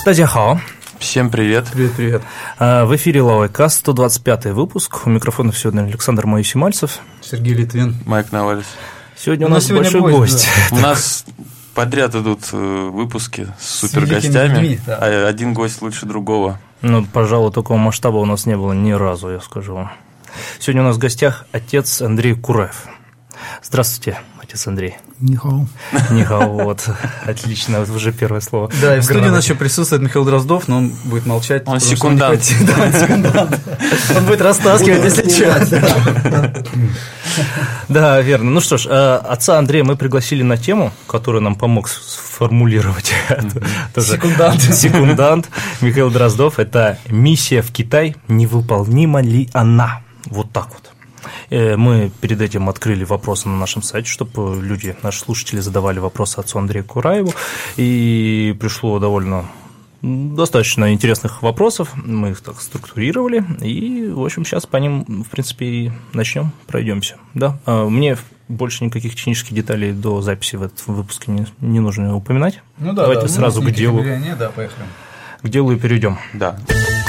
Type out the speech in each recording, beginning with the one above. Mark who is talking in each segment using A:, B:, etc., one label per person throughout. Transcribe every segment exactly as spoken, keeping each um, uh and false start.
A: Дадяхао.
B: Всем привет.
C: Привет, привет.
A: В эфире Лавайкаст, сто двадцать пятый выпуск. У микрофона сегодня Александр Моисей-Мальцев,
C: Сергей Литвин,
B: Майк Навалис.
A: Сегодня у нас сегодня большой гость.
B: Да. У нас подряд идут выпуски с супергостями, да. А один гость лучше другого.
A: Ну, пожалуй, такого масштаба у нас не было ни разу, я скажу вам. Сегодня у нас в гостях отец Андрей Кураев. Здравствуйте, отец Андрей.
C: Нихао.
A: Нихао, вот, отлично, вот уже первое слово.
C: Да, и в студии у нас еще присутствует Михаил Дроздов, но он будет молчать.
B: Он секундант.
C: Да, он секундант. Он будет растаскивать, если что.
A: Да, верно. Ну что ж, отца Андрея мы пригласили на тему, которую нам помог сформулировать.
C: Секундант.
A: Секундант Михаил Дроздов. Это миссия в Китай, невыполнима ли она? Вот так вот. Мы перед этим открыли вопросы на нашем сайте, чтобы люди, наши слушатели, задавали вопросы отцу Андрею Кураеву, и пришло довольно достаточно интересных вопросов, мы их так структурировали, и, в общем, сейчас по ним, в принципе, и начнем, пройдемся. Да? Мне больше никаких технических деталей до записи в этом выпуске не, не нужно упоминать.
C: Ну да,
A: Давайте
C: да,
A: сразу к делу,
C: да, поехали.
A: К делу и перейдем.
B: Да.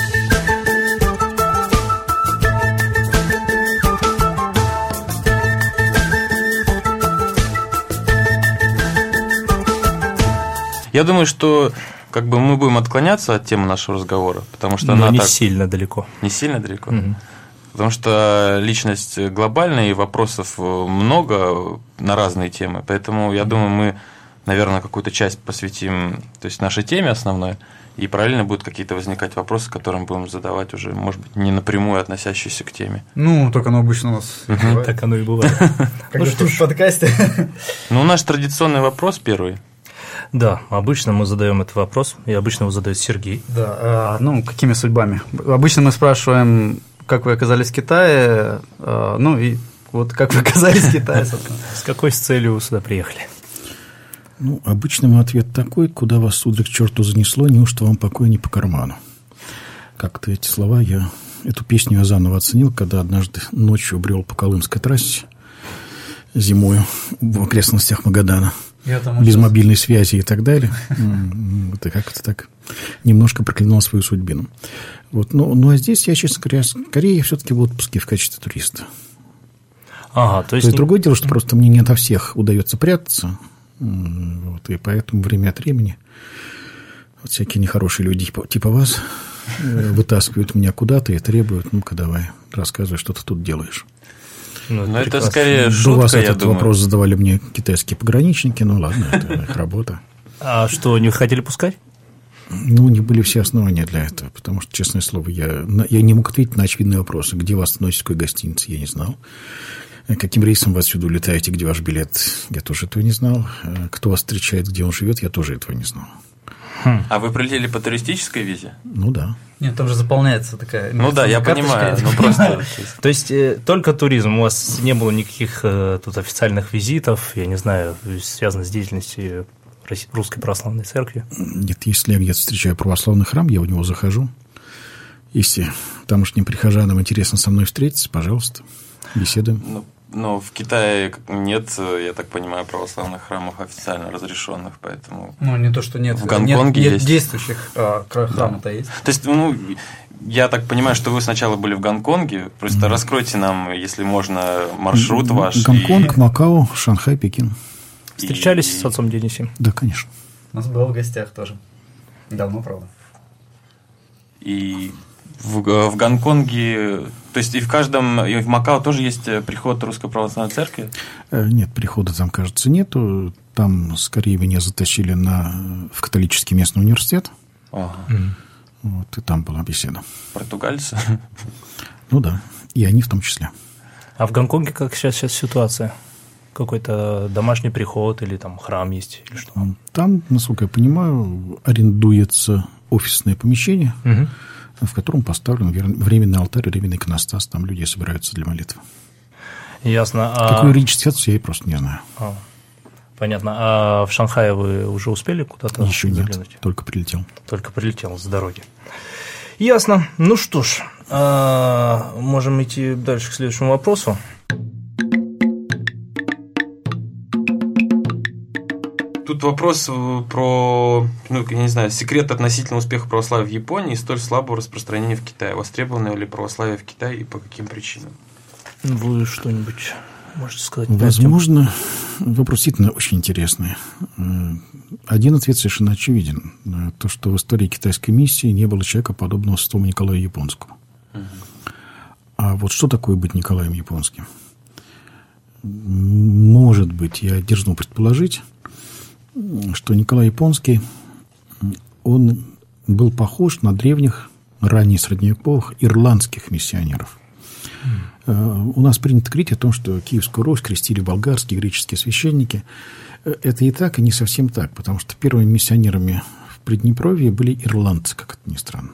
B: Я думаю, что как бы мы будем отклоняться от темы нашего разговора, потому что
A: Но
B: она
A: не
B: так...
A: сильно далеко.
B: Не сильно далеко?
A: Угу.
B: Потому что личность глобальная, и вопросов много на разные темы, поэтому я думаю, мы, наверное, какую-то часть посвятим, то есть нашей теме основной, и параллельно будут какие-то возникать вопросы, которые мы будем задавать уже, может быть, не напрямую относящиеся к теме.
C: Ну, так оно обычно у нас
A: бывает. Так оно и бывает.
C: Как же в подкасте.
B: Ну, наш традиционный вопрос первый.
A: Да, обычно мы задаем этот вопрос, и обычно его задает Сергей.
C: Да, а, ну, какими судьбами? Обычно мы спрашиваем, как вы оказались в Китае, а, ну, и вот как вы оказались в Китае, собственно.
A: С какой целью вы сюда приехали?
D: Ну, обычно мой ответ такой: куда вас, сударь, к черту занесло, неужто вам покоя не по карману? Как-то эти слова я, эту песню я заново оценил, когда однажды ночью брел по Колымской трассе зимою в окрестностях Магадана. Без мобильной связи и так далее. Это как-то так немножко проклинал свою судьбину. Вот. Ну, ну, а здесь я, честно говоря, скорее все-таки в отпуске в качестве туриста.
A: Ага, то есть...
D: То есть другое дело, что просто мне не ото всех удается прятаться. Вот, и поэтому время от времени вот всякие нехорошие люди типа, типа вас вытаскивают меня куда-то и требуют: ну-ка давай, рассказывай, что ты тут делаешь.
B: Ну, это, это скорее шутка,
D: До вас
B: я
D: этот
B: думаю.
D: Вопрос задавали мне китайские пограничники. Ну, ладно, это их работа.
A: А что, не хотели пускать?
D: Ну, у них были все основания для этого. Потому что, честное слово, я, я не мог ответить на очевидные вопросы. Где вас относится, к какой гостинице, я не знал. Каким рейсом вы отсюда улетаете, где ваш билет, я тоже этого не знал. Кто вас встречает, где он живет, я тоже этого не знал.
B: Хм. А вы прилетели по туристической визе?
D: Ну да.
C: Нет, там же заполняется такая...
B: Ну да, я понимаю, ну просто...
A: То есть только туризм, у вас не было никаких тут официальных визитов, я не знаю, связанных с деятельностью Русской Православной Церкви?
D: Нет, если я где-то встречаю православный храм, я в него захожу. Если тамошним прихожанам интересно со мной встретиться, пожалуйста, беседуем.
B: Ну, но в Китае нет, я так понимаю, православных храмов официально разрешенных, поэтому...
C: Ну, не то, что нет.
B: В Гонконге
C: нет,
B: есть.
C: Нет действующих а, храмов-то
B: да.
C: есть.
B: То есть, ну, я так понимаю, что вы сначала были в Гонконге. Просто mm. раскройте нам, если можно, маршрут mm. ваш.
D: Гонконг,
B: и...
D: Макао, Шанхай, Пекин.
A: Встречались
B: и...
A: с отцом Дионисием?
D: Да, конечно.
C: У нас был в гостях тоже. Давно, правда.
B: И... В, в Гонконге, то есть и в каждом, и в Макао тоже есть приход Русской Православной Церкви?
D: Нет, прихода там, кажется, нету. Там скорее меня затащили на, в католический местный университет.
B: Ага.
D: Вот, и там была беседа.
B: Португальцы?
D: Ну да, и они в том числе.
A: А в Гонконге как сейчас, сейчас ситуация? Какой-то домашний приход или там храм есть? Или что?
D: Там, насколько я понимаю, арендуется офисное помещение, угу. в котором поставлен временный алтарь, временный иконостас. Там люди собираются для молитвы.
A: Ясно.
D: Какой юридический статус, я и просто не знаю.
A: А, понятно. А в Шанхае вы уже успели куда-то
D: Еще
A: заглянуть?
D: Нет, только прилетел.
A: Только прилетел с дороги. Ясно. Ну что ж, а, можем идти дальше к следующему вопросу.
B: Тут вопрос про, ну, я не знаю, секрет относительного успеха православия в Японии и столь слабого распространения в Китае. Востребовано ли православие в Китае и по каким причинам?
A: Вы что-нибудь можете сказать?
D: Возможно, вопрос действительно очень интересный. Один ответ совершенно очевиден. То, что в истории китайской миссии не было человека, подобного святому Николаю Японскому. Угу. А вот что такое быть Николаем Японским? Может быть, я дерзну предположить, что Николай Японский, он был похож на древних, ранее средневековых ирландских миссионеров. Mm. У нас принято говорить о том, что Киевскую Русь крестили болгарские, греческие священники. Это и так, и не совсем так, потому что первыми миссионерами в Приднепровье были ирландцы, как это ни странно.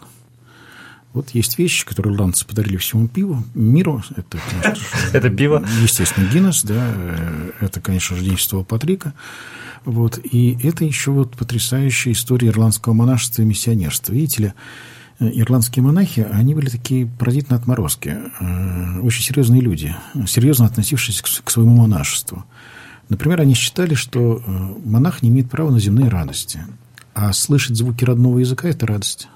D: Вот есть вещи, которые ирландцы подарили всему пиву, миру. Это, конечно,
A: это пиво?
D: Естественно, Гиннес, да. Это, конечно же, День Святого Патрика. Вот. И это еще вот потрясающая история ирландского монашества и миссионерства. Видите ли, ирландские монахи, они были такие поразительно отморозки. Очень серьезные люди, серьезно относившиеся к своему монашеству. Например, они считали, что монах не имеет права на земные радости. А слышать звуки родного языка – это радость.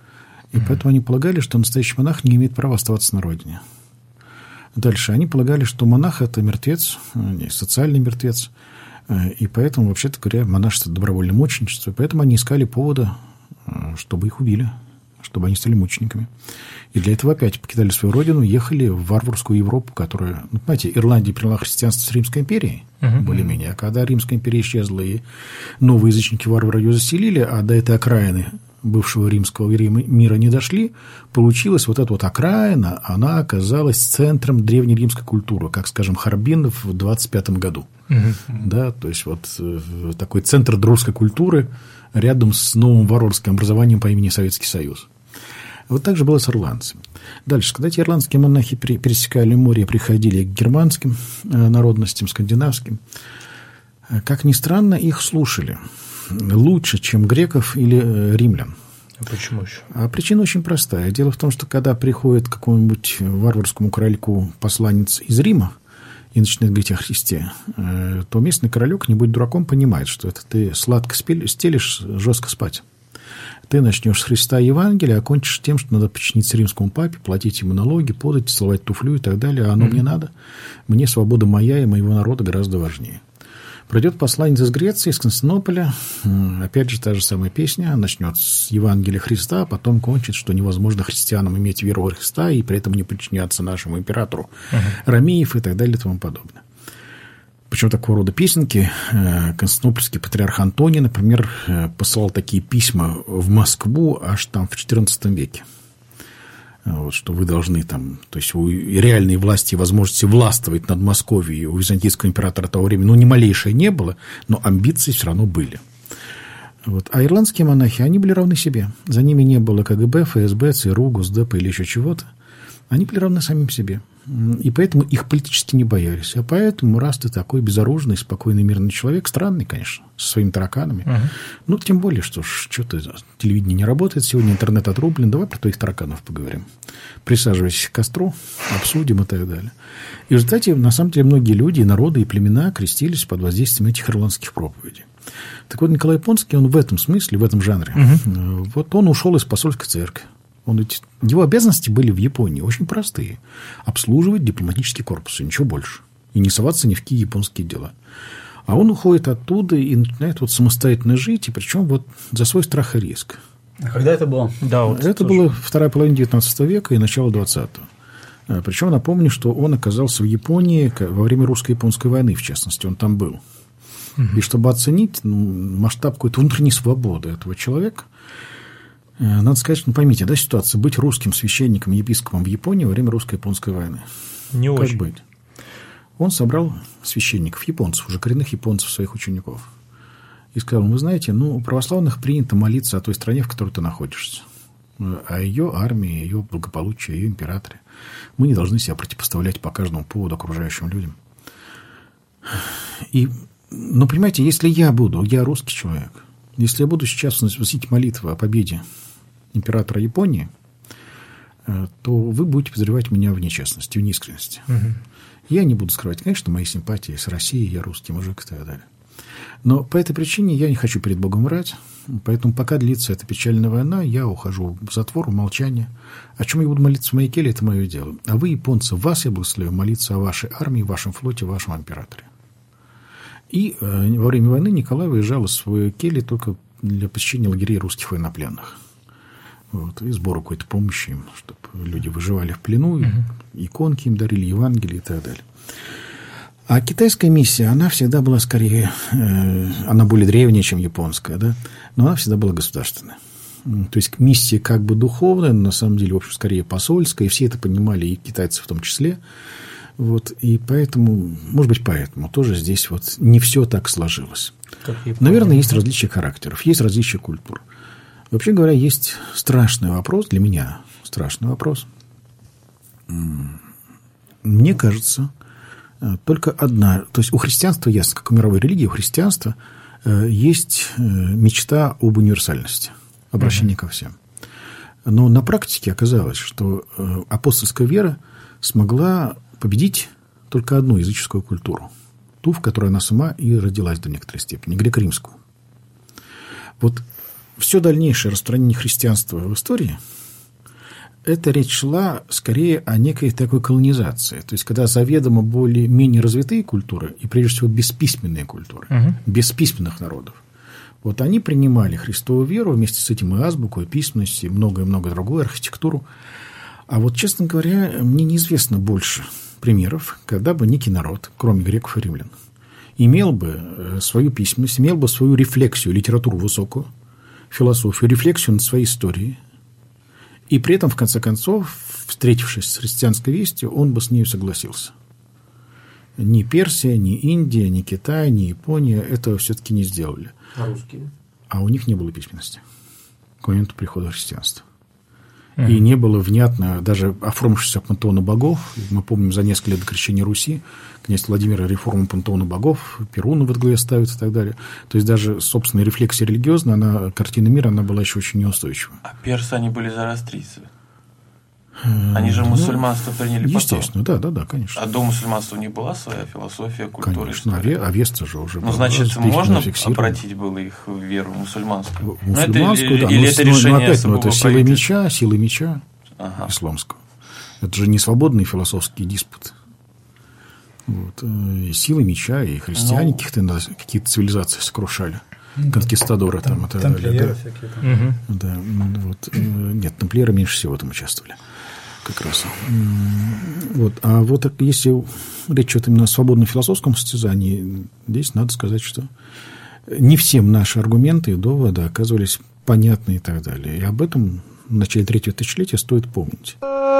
D: И поэтому они полагали, что настоящий монах не имеет права оставаться на родине. Дальше. Они полагали, что монах – это мертвец, социальный мертвец. И поэтому, вообще-то говоря, монашество – это добровольное мученичество. И поэтому они искали повода, чтобы их убили, чтобы они стали мучениками. И для этого опять покидали свою родину, ехали в варварскую Европу, которая... Ну, понимаете, Ирландия приняла христианство с Римской империей, uh-huh. более-менее. А когда Римская империя исчезла, и новые язычники-варвары ее заселили, а до этой окраины бывшего римского мира не дошли, получилась вот эта вот окраина, она оказалась центром древнеримской культуры, как, скажем, Харбин в двадцать пятом году. Uh-huh. Да, то есть, вот такой центр дружеской культуры рядом с новым варварским образованием по имени Советский Союз. Вот так же было с ирландцами. Дальше, когда эти ирландские монахи пересекали море и приходили к германским народностям, скандинавским, как ни странно, их слушали лучше, чем греков или римлян.
A: А почему еще?
D: А причина очень простая. Дело в том, что когда приходит к какому-нибудь варварскому корольку посланец из Рима и начинает говорить о Христе, то местный королек, не будь дураком, понимает, что это ты сладко стелишь, жестко спать. Ты начнешь с Христа Евангелия, а кончишь тем, что надо подчиниться римскому папе, платить ему налоги, подать, целовать туфлю и так далее. А оно mm-hmm. мне надо. Мне свобода моя и моего народа гораздо важнее. Придет посланец из Греции, из Константинополя. Опять же, та же самая песня. Начнет с Евангелия Христа, а потом кончит, что невозможно христианам иметь веру во Христа и при этом не подчиняться нашему императору uh-huh. Ромеев и так далее и тому подобное. Причем такого рода песенки константинопольский патриарх Антоний, например, посылал такие письма в Москву аж там в четырнадцатом веке. Вот, что вы должны там, то есть у реальной власти и возможности властвовать над Московией у византийского императора того времени, ну, ни малейшее не было, но амбиции все равно были. Вот. А ирландские монахи, они были равны себе. За ними не было КГБ, ФСБ, ЦРУ, Госдепа или еще чего-то. Они были равны самим себе. И поэтому их политически не боялись. А поэтому, раз ты такой безоружный, спокойный, мирный человек, странный, конечно, со своими тараканами. Uh-huh. Ну, тем более, что что-то телевидение не работает, сегодня интернет отрублен, давай про твоих тараканов поговорим. Присаживайся к костру, обсудим и так далее. И в результате, на самом деле, многие люди, и народы, и племена крестились под воздействием этих ирландских проповедей. Так вот, Николай Японский, он в этом смысле, в этом жанре, uh-huh. вот он ушел из посольской церкви. Он ведь, его обязанности были в Японии очень простые. Обслуживать дипломатический корпус, и ничего больше. И не соваться ни в какие японские дела. А он уходит оттуда и начинает вот самостоятельно жить, и причем вот за свой страх и риск.
C: А когда это было?
A: Да, вот
D: это тоже было вторая половина девятнадцатого века и начало двадцатого. Причем напомню, что он оказался в Японии во время русско-японской войны, в частности, он там был. Угу. И чтобы оценить ну, масштаб какой-то внутренней свободы этого человека, надо сказать, что, ну, поймите, да, ситуация, быть русским священником и епископом в Японии во время русско-японской войны.
A: Не
D: как
A: очень.
D: Быть? Он собрал священников, японцев, уже коренных японцев, своих учеников. И сказал, вы знаете, ну, у православных принято молиться о той стране, в которой ты находишься. О ее армии, ее благополучии, о ее императоре. Мы не должны себя противопоставлять по каждому поводу окружающим людям. И, ну, понимаете, если я буду, я русский человек, если я буду сейчас возносить молитвы о победе императора Японии, то вы будете подозревать меня в нечестности, в неискренности. Угу. Я не буду скрывать, конечно, мои симпатии с Россией, я русский мужик и так далее. Но по этой причине я не хочу перед Богом врать. Поэтому пока длится эта печальная война, я ухожу в затвор, в молчание. О чем я буду молиться в моей келье, это мое дело. А вы, японцы, вас я благословляю молиться о вашей армии, вашем флоте, вашем императоре. И э, во время войны Николай выезжал из своей кельи только для посещения лагерей русских военнопленных. Вот, и сбора какой-то помощи им, чтобы люди выживали в плену, uh-huh. иконки им дарили, Евангелие и так далее. А китайская миссия, она всегда была скорее, э, она более древняя, чем японская, да, но она всегда была государственная. То есть миссия как бы духовная, но на самом деле, в общем, скорее посольская, и все это понимали, и китайцы в том числе. Вот, и поэтому, может быть, поэтому тоже здесь вот не все так сложилось. Наверное, есть различия характеров, есть различия культур. Вообще говоря, есть страшный вопрос, для меня страшный вопрос. Мне кажется, только одна, то есть у христианства, ясно, как у мировой религии, у христианства есть мечта об универсальности, обращение mm-hmm. ко всем. Но на практике оказалось, что апостольская вера смогла победить только одну языческую культуру, ту, в которой она сама и родилась до некоторой степени, греко-римскую. Вот все дальнейшее распространение христианства в истории, это речь шла скорее о некой такой колонизации. То есть, когда заведомо более-менее развитые культуры, и прежде всего бесписьменные культуры, угу. бесписьменных народов, вот они принимали Христову веру, вместе с этим и азбуку, и письменность, и многое-многое другое, архитектуру. А вот, честно говоря, мне неизвестно больше примеров, когда бы некий народ, кроме греков и римлян, имел бы свою письменность, имел бы свою рефлексию, литературу высокую, философию, рефлексию над своей историей, и при этом, в конце концов, встретившись с христианской вестью, он бы с нею согласился. Ни Персия, ни Индия, ни Китай, ни Япония этого все-таки не сделали.
E: А русские?
D: А у них не было письменности к моменту прихода христианства. Mm-hmm. И не было внятно даже оформившегося пантеона богов. Мы помним, за несколько лет до крещения Руси князь Владимир реформу пантеона богов, Перуна во главе ставит и так далее. То есть даже собственная рефлексия религиозная, она, картина мира, она была еще очень неустойчива.
B: А персы, они были зороастрийцы. Они же мусульманство ну, приняли потом.
D: Естественно, да, да, да, конечно.
B: А до мусульманства у них была своя философия, культура?
D: Конечно, а Авеста же уже
B: Ну, значит, можно обратить было их в веру мусульманскую?
D: Мусульманскую,
B: это,
D: да.
B: Или
D: но,
B: это решение
D: но опять, ну, это сила меча, сила меча
B: ага.
D: исламского. Это же не свободный философский диспут. Вот. И сила меча, и христиане ну, каких-то, какие-то цивилизации сокрушали. Конкистадоры там, там и так далее. Да. Угу. Да, вот. Нет, тамплиеры меньше всего там участвовали. Как раз. Вот. А вот если речь идет именно о свободном философском состязании, здесь надо сказать, что не всем наши аргументы и доводы оказывались понятны и так далее. И об этом в начале третьего тысячелетия стоит помнить.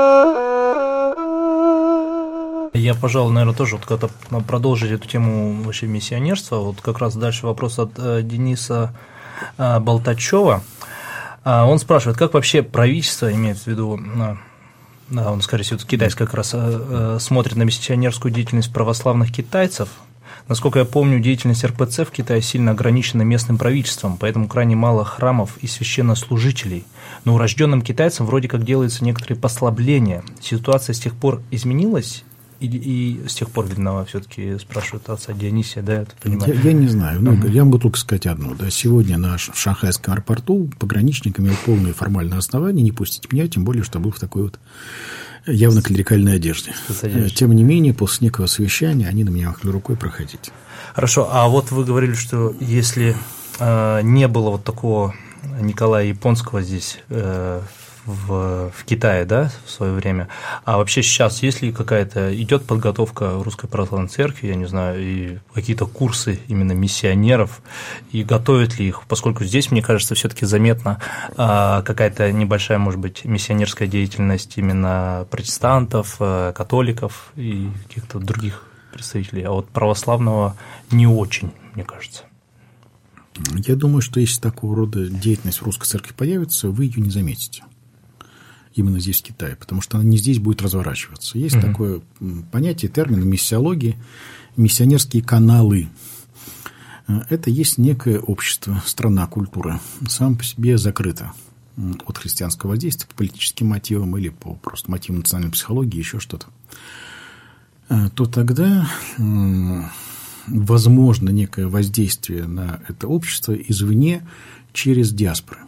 A: Я, пожалуй, наверное, тоже вот как-то продолжить эту тему вообще миссионерства. Вот как раз дальше вопрос от э, Дениса э, Болтачева. Э, он спрашивает, как вообще правительство, имеет в виду, э, да, он, скорее всего, китайское как раз, э, смотрит на миссионерскую деятельность православных китайцев. Насколько я помню, деятельность эр пэ цэ в Китае сильно ограничена местным правительством, поэтому крайне мало храмов и священнослужителей. Но урожденным китайцам вроде как делаются некоторые послабления. Ситуация с тех пор изменилась? И, и с тех пор, видно, все-таки спрашивают отца Дионисия, да, это понимаю?
D: Я, я не знаю. Ну, uh-huh. Я могу только сказать одно. Да, сегодня на Шанхайском аэропорту пограничник имел полное формальное основание не пустить меня, тем более, что был в такой вот явно клерикальной одежде. Тем не менее, после некого совещания они на меня махнули рукой проходить.
A: Хорошо. А вот вы говорили, что если э, не было вот такого Николая Японского здесь э, В, в Китае, да, в свое время. А вообще сейчас есть ли какая-то, идет подготовка Русской Православной Церкви, я не знаю, и какие-то курсы именно миссионеров, и готовят ли их, поскольку здесь, мне кажется, все-таки заметна а, какая-то небольшая, может быть, миссионерская деятельность именно протестантов, а, католиков и каких-то других представителей, а вот православного не очень, мне кажется.
D: Я думаю, что если такого рода деятельность в Русской Церкви появится, вы ее не заметите. Именно здесь, в Китае, потому что она не здесь будет разворачиваться. Есть uh-huh. такое понятие, термин миссиологии, миссионерские каналы. Это есть некое общество, страна, культура, сама по себе закрыта от христианского воздействия по политическим мотивам или по просто мотивам национальной психологии, еще что-то. То тогда возможно некое воздействие на это общество извне через диаспоры.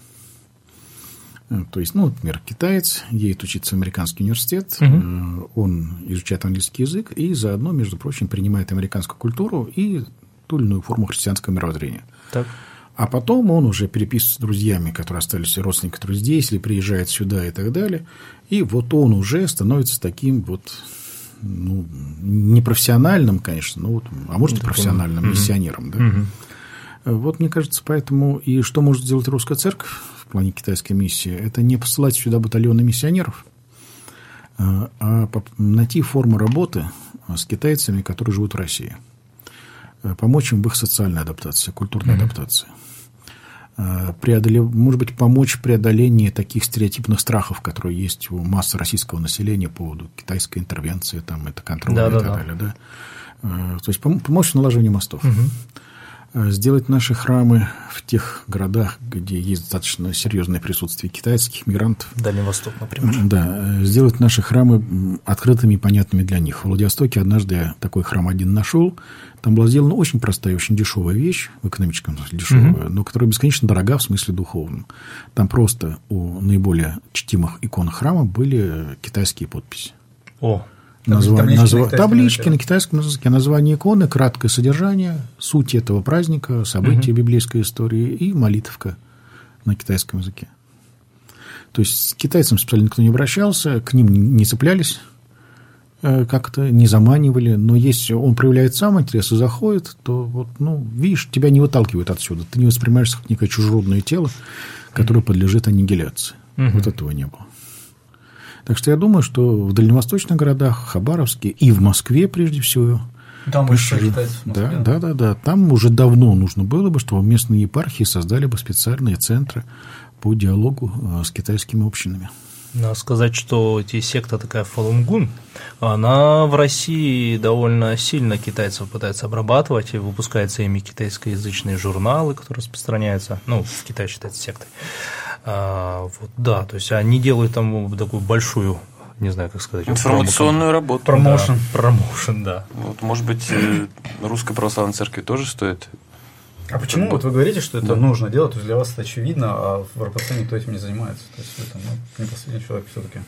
D: То есть, ну, например, китаец едет учиться в американский университет, угу. он изучает английский язык и заодно, между прочим, принимает американскую культуру и ту или иную форму христианского мировоззрения.
A: Так.
D: А потом он уже переписывается с друзьями, которые остались, родственники, которые здесь, или приезжает сюда и так далее. И вот он уже становится таким вот, ну, непрофессиональным, конечно, но вот, а может и профессиональным угу. миссионером. Да? Угу. Вот, мне кажется, поэтому и что может сделать русская церковь в плане китайской миссии, это не посылать сюда батальоны миссионеров, а найти форму работы с китайцами, которые живут в России. Помочь им в их социальной адаптации, культурной mm-hmm. адаптации. Преодолев... Может быть, помочь в преодолении таких стереотипных страхов, которые есть у массы российского населения по поводу китайской интервенции, там, это контроль да, и да, так да. далее. Да? То есть, помочь в наложении мостов. Mm-hmm. Сделать наши храмы в тех городах, где есть достаточно серьезное присутствие китайских мигрантов.
A: Дальний Восток, например.
D: Да, сделать наши храмы открытыми и понятными для них. В Владивостоке однажды я такой храм один нашел. Там была сделана очень простая, очень дешевая вещь, в экономическом смысле дешевая, mm-hmm. но которая бесконечно дорога в смысле духовном. Там просто у наиболее чтимых икон храма были китайские подписи.
A: О,
D: Название, таблички, назва... на таблички на китайском языке, название иконы, краткое содержание, суть этого праздника, события угу. библейской истории и молитвка на китайском языке. То есть, с китайцам специально никто не обращался, к ним не цеплялись, как-то не заманивали, но если он проявляет сам интерес и заходит, то, вот, ну, видишь, тебя не выталкивают отсюда, ты не воспринимаешься как некое чужеродное тело, которое подлежит аннигиляции. Угу. Вот этого не было. Так что я думаю, что в дальневосточных городах, Хабаровске и в Москве, прежде всего.
C: Там больше китайцев в
D: Москве. Да, да, да, да. Там уже давно нужно было бы, чтобы местные епархии создали бы специальные центры по диалогу с китайскими общинами.
A: Надо сказать, что эти секта такая Falun Gong, она в России довольно сильно китайцев пытается обрабатывать, и выпускаются ими китайскоязычные журналы, которые распространяются, ну, в Китае считается сектой. А, вот, да, то есть они делают там такую большую, не знаю, как сказать,
B: информационную работу.
A: Промоушен. Да, промоушен, да.
B: Вот, может быть, Русской Православной Церкви тоже стоит.
C: А почему как бы... вот вы говорите, что это да. нужно делать, то есть для вас это очевидно, а в РПЦ никто этим не занимается? То есть это, ну, не последний человек все-таки.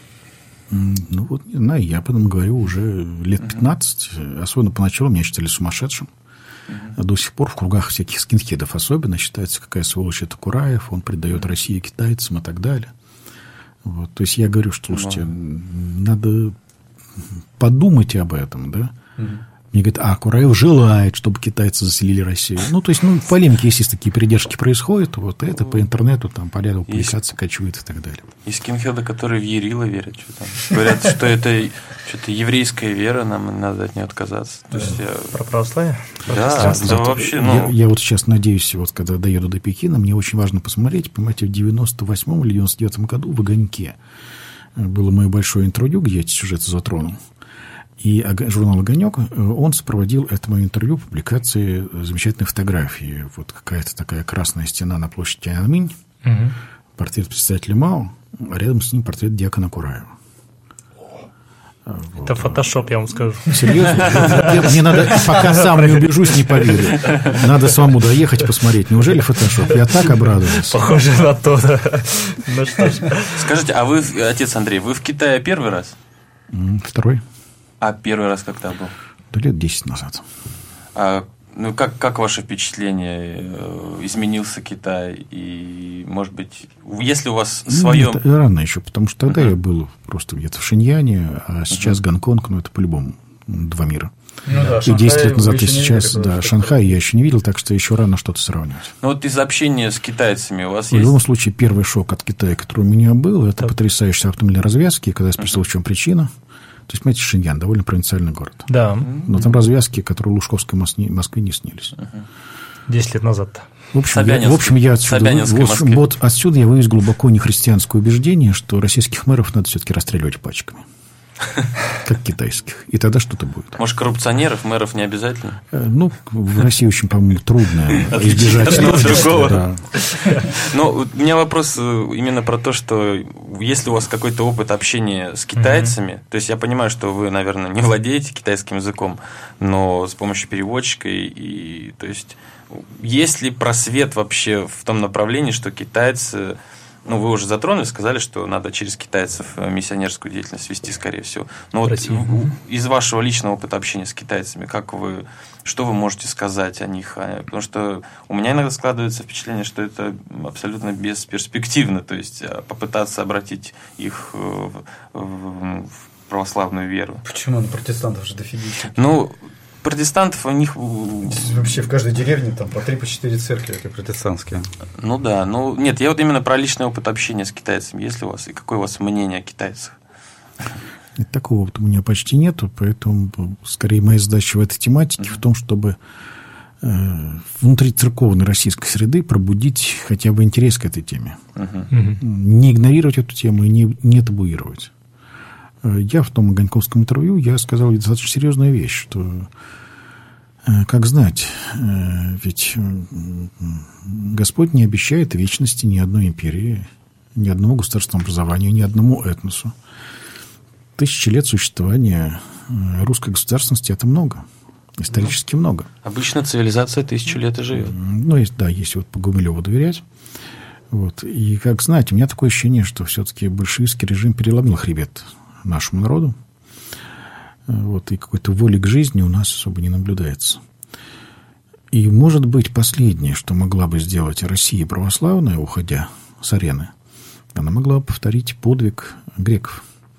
D: Ну вот, не знаю, я об этом говорю уже лет пятнадцать, uh-huh. особенно поначалу меня считали сумасшедшим. Uh-huh. До сих пор в кругах всяких скинхедов особенно считается, какая сволочь это Кураев, он предает uh-huh. Россию китайцам и так далее. Вот, то есть я говорю, что, слушайте, uh-huh. надо подумать об этом, да. Uh-huh. Мне говорят, а Кураев желает, чтобы китайцы заселили Россию. Ну, то есть, ну, полемики, если такие придержки происходят, вот это по интернету, там, по ряду публикаций кочует и так далее.
B: И скинхеды, которые в Ярила верят, что там. Говорят, что это что-то еврейская вера, нам надо от нее отказаться. То есть, я...
A: Про православие?
B: Да, да, вообще, ну...
D: я, я вот сейчас надеюсь, вот когда доеду до Пекина, мне очень важно посмотреть, понимаете, в девяносто восьмом или девяносто девятом году в «Огоньке» было мое большое интервью, где я эти сюжеты затронул. И журнал «Огонек», он сопроводил это мое интервью публикацией замечательной фотографии. Вот какая-то такая красная стена на площади Тяньаньмэнь, угу. портрет председателя Мао, а рядом с ним портрет диакона Кураева.
A: Это вот. Фотошоп, я вам скажу.
D: Серьезно? Мне надо, пока сам не убежусь, не поверю. Надо самому доехать, посмотреть. Неужели фотошоп? Я так обрадовался.
A: Похоже на то, да. Ну что ж.
B: Скажите, а вы, отец Андрей, вы в Китае первый раз?
D: Второй.
B: А первый раз когда был?
D: Да лет десять назад.
B: А, ну, как, как ваше впечатление? Изменился Китай? И, может быть, если у вас свое...
D: Нет, рано еще, потому что тогда uh-huh. я был просто где-то в Шиньяне, а сейчас uh-huh. Гонконг, ну, это по-любому два мира. Ну, да, и десять лет назад и сейчас, да, Шанхай я еще не видел, так что еще рано что-то сравнивать.
B: Ну, вот из общения с китайцами у вас
D: в есть... В любом случае, первый шок от Китая, который у меня был, это так. потрясающие автомобильные развязки, когда я спросил, uh-huh. в чем причина. То есть, понимаете, Шиньян довольно провинциальный город.
A: Да.
D: Но там развязки, которые в Лужковской Москве не снились.
A: Десять лет назад-то.
D: В общем, я, в общем, я отсюда, в, вот отсюда я вывез глубоко нехристианское убеждение, что российских мэров надо все-таки расстреливать пачками. как китайских. И тогда что-то будет.
B: Может, коррупционеров, мэров не обязательно?
D: Ну, в России очень, по-моему, трудно избежать
B: другого.
D: Да.
B: Но у меня вопрос именно про то, что если у вас какой-то опыт общения с китайцами, mm-hmm. то есть я понимаю, что вы, наверное, не владеете китайским языком, но с помощью переводчика, и, и то есть есть ли просвет вообще в том направлении, что китайцы... Ну, вы уже затронули, сказали, что надо через китайцев миссионерскую деятельность вести, скорее всего. Но вот из вашего личного опыта общения с китайцами, как вы, что вы можете сказать о них? Потому что у меня иногда складывается впечатление, что это абсолютно бесперспективно, то есть попытаться обратить их в, в православную веру.
C: Почему? Ну, протестантов же дофигища.
B: Ну, протестантов у них...
C: Вообще в каждой деревне там по три, по четыре церкви это протестантские.
B: Ну да, ну нет, я вот именно про личный опыт общения с китайцами. Есть ли у вас, и какое у вас мнение о китайцах?
D: Такого опыта у меня почти нету, поэтому скорее моя задача в этой тематике mm-hmm. в том, чтобы э, внутри церковной российской среды пробудить хотя бы интерес к этой теме. Mm-hmm. Не игнорировать эту тему и не, не табуировать. Я в том Огоньковском интервью я сказал достаточно серьезную вещь, что, как знать, ведь Господь не обещает вечности ни одной империи, ни одному государственному образованию, ни одному этносу. Тысячи лет существования русской государственности – это много, исторически ну, много.
B: Обычно цивилизация тысячу лет и живет.
D: Ну, да, если вот по Гумилеву доверять. Вот. И, как знаете, у меня такое ощущение, что все-таки большевистский режим переломил хребет нашему народу. Вот, и какой-то воли к жизни у нас особо не наблюдается. И, может быть, последнее, что могла бы сделать Россия православная, уходя с арены, она могла бы повторить подвиг греков.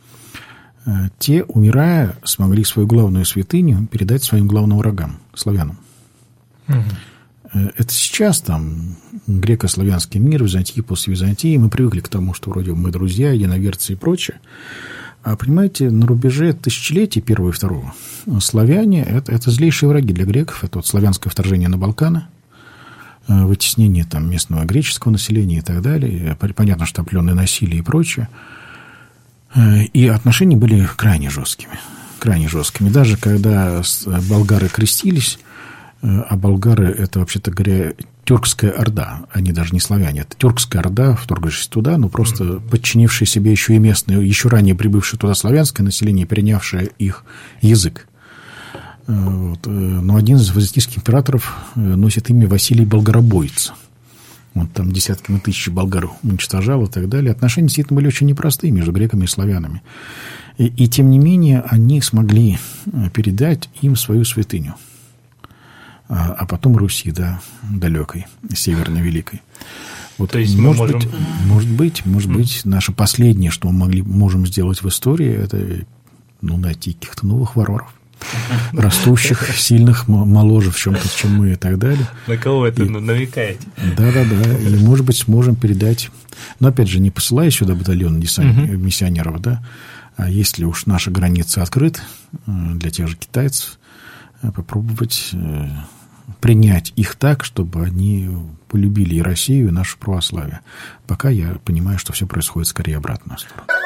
D: Те, умирая, смогли свою главную святыню передать своим главным врагам, славянам. Угу. Это сейчас там греко-славянский мир, Византия после Византии. Мы привыкли к тому, что вроде мы друзья, единоверцы и прочее. А понимаете, на рубеже тысячелетий первого и второго славяне это, – это злейшие враги для греков. Это вот славянское вторжение на Балканы, вытеснение там местного греческого населения и так далее. Понятно, что определенное насилие и прочее. И отношения были крайне жесткими. Крайне жесткими. Даже когда болгары крестились, а болгары – это, вообще-то говоря, тюркская орда, они даже не славяне. Это тюркская орда, вторгшись туда, но просто mm-hmm. подчинившие себе еще и местное, еще ранее прибывшее туда славянское население, перенявшее их язык. Вот. Но один из византийских императоров носит имя Василий Болгоробоец. Он там десятками тысяч болгар уничтожал и так далее. Отношения действительно были очень непростые между греками и славянами. И, и тем не менее, они смогли передать им свою святыню. А, а потом Руси, да, далекой, северной, великой. Вот,
A: то есть
D: может,
A: мы можем...
D: быть, может быть, может mm. быть, наше последнее, что мы могли, можем сделать в истории, это ну, найти каких-то новых варваров, растущих, сильных, моложе в чем-то, чем мы и так далее.
A: На кого это и, намекаете?
D: Да-да-да. И, может быть, сможем передать... Но, опять же, не посылая сюда батальон uh-huh. миссионеров, да, а если уж наша граница открыта для тех же китайцев, попробовать принять их так, чтобы они полюбили и Россию, и наше православие. Пока я понимаю, что все происходит скорее обратно.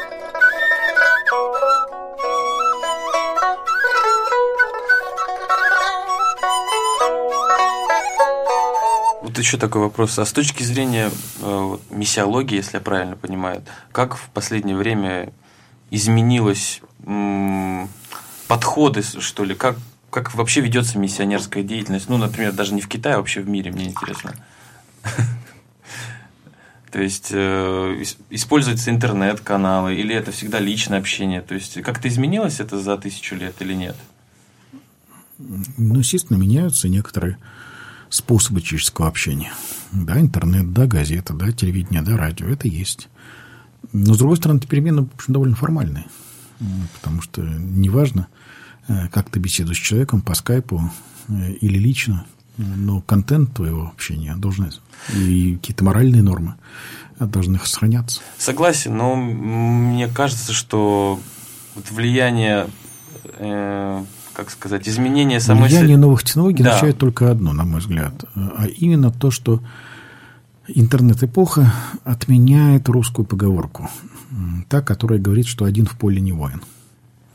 B: Вот еще такой вопрос. А с точки зрения э, миссиологии, если я правильно понимаю, как в последнее время изменилось м- подходы, что ли, как Как вообще ведется миссионерская деятельность? Ну, например, даже не в Китае, а вообще в мире, мне интересно. То есть, используются интернет-каналы, или это всегда личное общение? То есть, как-то изменилось это за тысячу лет или нет?
D: Ну, естественно, меняются некоторые способы человеческого общения. Да, интернет, да, газета, да, телевидение, да, радио, это есть. Но, с другой стороны, эти перемены довольно формальные. Потому что неважно, как ты беседуешь с человеком по скайпу или лично, но контент твоего общения должен, и какие-то моральные нормы должны сохраняться.
B: Согласен, но мне кажется, что влияние, э, как сказать, изменение самой...
D: Влияние новых технологий
B: да.
D: означает только одно, на мой взгляд, а именно то, что интернет-эпоха отменяет русскую поговорку, та, которая говорит, что один в поле не воин.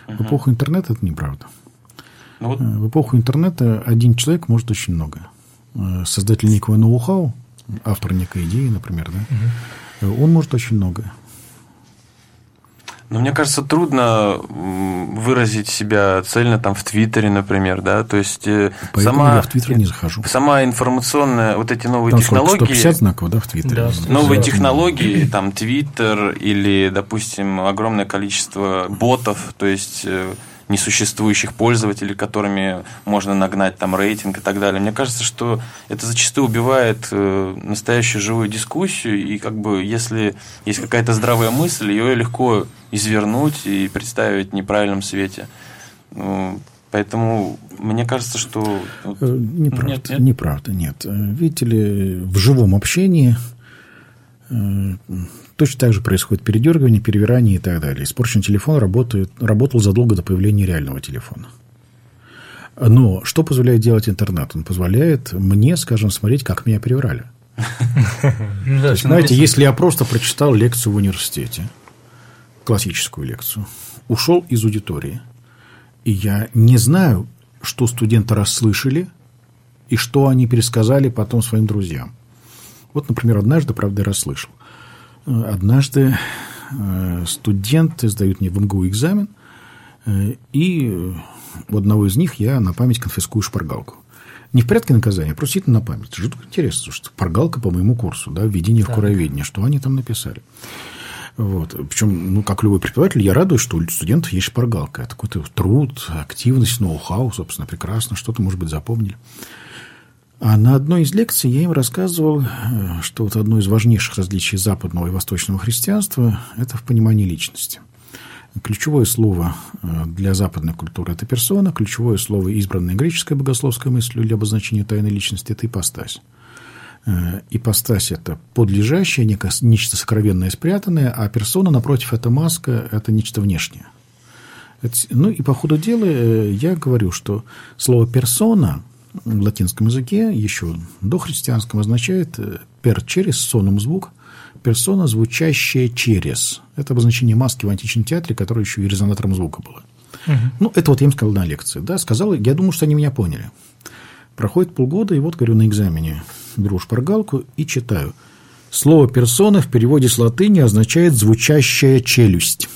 D: В эпоху интернета это неправда.
B: Ну, вот...
D: В эпоху интернета один человек может очень многое. Создатель некого ноу-хау, автор некой идеи, например, да, угу. он может очень многое.
B: Но мне кажется, трудно выразить себя цельно там в Твиттере, например, да, то есть
D: Поэтому
B: сама,
D: я в Твиттер не захожу.
B: Сама информационная, вот эти новые
D: там
B: технологии,
D: сто пятьдесят знаков, да, в Твиттере. Да,
B: новые технологии, там Твиттер или, допустим, огромное количество ботов, то есть несуществующих пользователей, которыми можно нагнать там рейтинг и так далее. Мне кажется, что это зачастую убивает настоящую живую дискуссию, и как бы если есть какая-то здравая мысль, ее легко извернуть и представить в неправильном свете. Поэтому мне кажется, что...
D: Неправда, нет, нет? неправда, нет. Видите ли, в живом общении точно так же происходит передергивание, перевирание и так далее. Испорченный телефон работает, работал задолго до появления реального телефона. Но что позволяет делать интернет? Он позволяет мне, скажем, смотреть, как меня переврали. Знаете, если я просто прочитал лекцию в университете, классическую лекцию, ушел из аудитории, и я не знаю, что студенты расслышали и что они пересказали потом своим друзьям. Вот, например, однажды, правда, я расслышал. Однажды студенты сдают мне в эм гэ у экзамен, и у одного из них я на память конфискую шпаргалку. Не в порядке наказания, а просто действительно на память. Жутко интересно, что шпаргалка по моему курсу, да, введение в куроведение, что они там написали. Вот. Причем, ну, как любой преподаватель, я радуюсь, что у студентов есть шпаргалка. Это какой-то труд, активность, ноу-хау, собственно, прекрасно, что-то, может быть, запомнили. А на одной из лекций я им рассказывал, что вот одно из важнейших различий западного и восточного христианства – это в понимании личности. Ключевое слово для западной культуры – это персона, ключевое слово, избранное греческой богословской мыслью для обозначения тайной личности – это ипостась. Ипостась – это подлежащее, нечто сокровенное, спрятанное, а персона, напротив, это маска, это нечто внешнее. Это, ну и по ходу дела я говорю, что слово «персона» в латинском языке еще до христианском означает «per через» – сонум звук, персона, звучащая через. Это обозначение маски в античном театре, которое еще и резонатором звука было. Угу. Ну, это вот я им сказал на лекции. Да, сказал, я думаю, что они меня поняли. Проходит полгода, и вот, говорю, на экзамене беру шпаргалку и читаю. Слово «персона» в переводе с латыни означает «звучащая челюсть».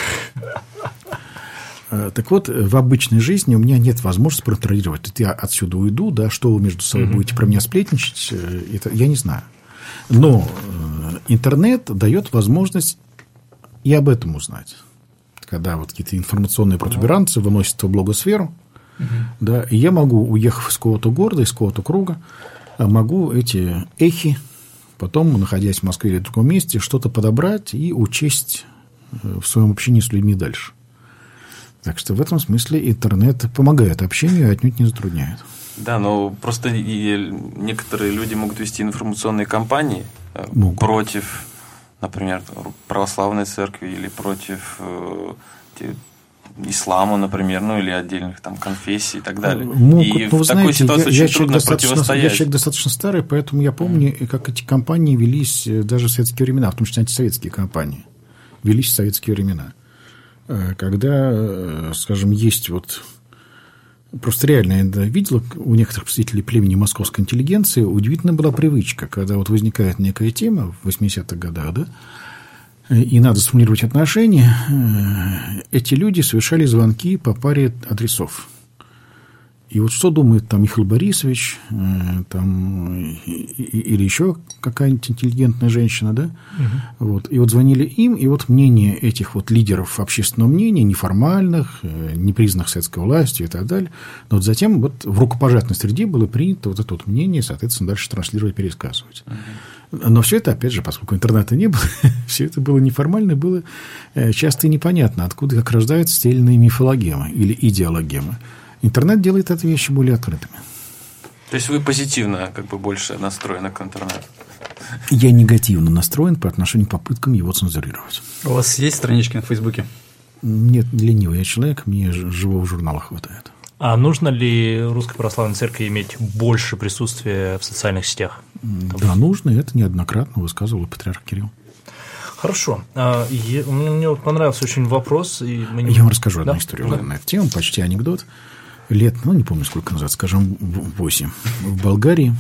D: Так вот, в обычной жизни у меня нет возможности проконтролировать. Вот я отсюда уйду, да, что вы между собой mm-hmm. будете про меня сплетничать, это я не знаю. Но интернет дает возможность и об этом узнать. Когда вот какие-то информационные протуберанцы выносят в блогосферу, mm-hmm. да, и я могу, уехав из какого-то города, из какого-то круга, могу эти эхи потом, находясь в Москве или в другом месте, что-то подобрать и учесть в своем общении с людьми дальше. Так что в этом смысле интернет помогает общению, а отнюдь не затрудняет.
B: Да, но просто некоторые люди могут вести информационные кампании
D: могут.
B: против, например, православной церкви или против э, ислама, например, ну или отдельных там конфессий и так далее.
D: Могут,
B: и
D: но,
B: в такой
D: знаете,
B: ситуации
D: я,
B: очень
D: я
B: трудно противостоять.
D: Я человек достаточно старый, поэтому я помню, mm. как эти кампании велись даже в советские времена, в том числе антисоветские кампании, велись в советские времена. Когда, скажем, есть вот... Просто реально я видел у некоторых представителей племени московской интеллигенции удивительная была привычка, когда вот возникает некая тема в восьмидесятых годах, да, и надо сформулировать отношения, эти люди совершали звонки по паре адресов. И вот что думает там Михаил Борисович, там, или еще какая-нибудь интеллигентная женщина, да? Угу. Вот. И вот звонили им, и вот мнение этих вот лидеров общественного мнения, неформальных, непризнанных советской властью и так далее, но вот затем вот в рукопожатной среде было принято вот это вот мнение, соответственно, дальше транслировать, пересказывать. Угу. Но все это, опять же, поскольку интернета не было, все это было неформально, было часто и непонятно, откуда как рождаются те или иные мифологемы или идеологемы. Интернет делает эти вещи более открытыми.
B: То есть вы позитивно как бы больше настроены к интернету?
D: Я негативно настроен по отношению к попыткам его цензурировать.
C: У вас есть странички на Фейсбуке?
D: Нет, ленивый я человек, мне живого журнала хватает.
A: А нужно ли Русской Православной Церкви иметь больше присутствия в социальных сетях?
D: Да, нужно, и это неоднократно высказывал патриарх Кирилл.
A: Хорошо. А, я, мне вот понравился очень вопрос. И мы не...
D: Я вам расскажу одну
A: да?
D: историю
A: Да.
D: на эту тему, почти анекдот. Лет, ну, не помню, сколько назад, скажем, восемь. В Болгарии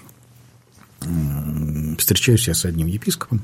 D: встречаюсь я с одним епископом.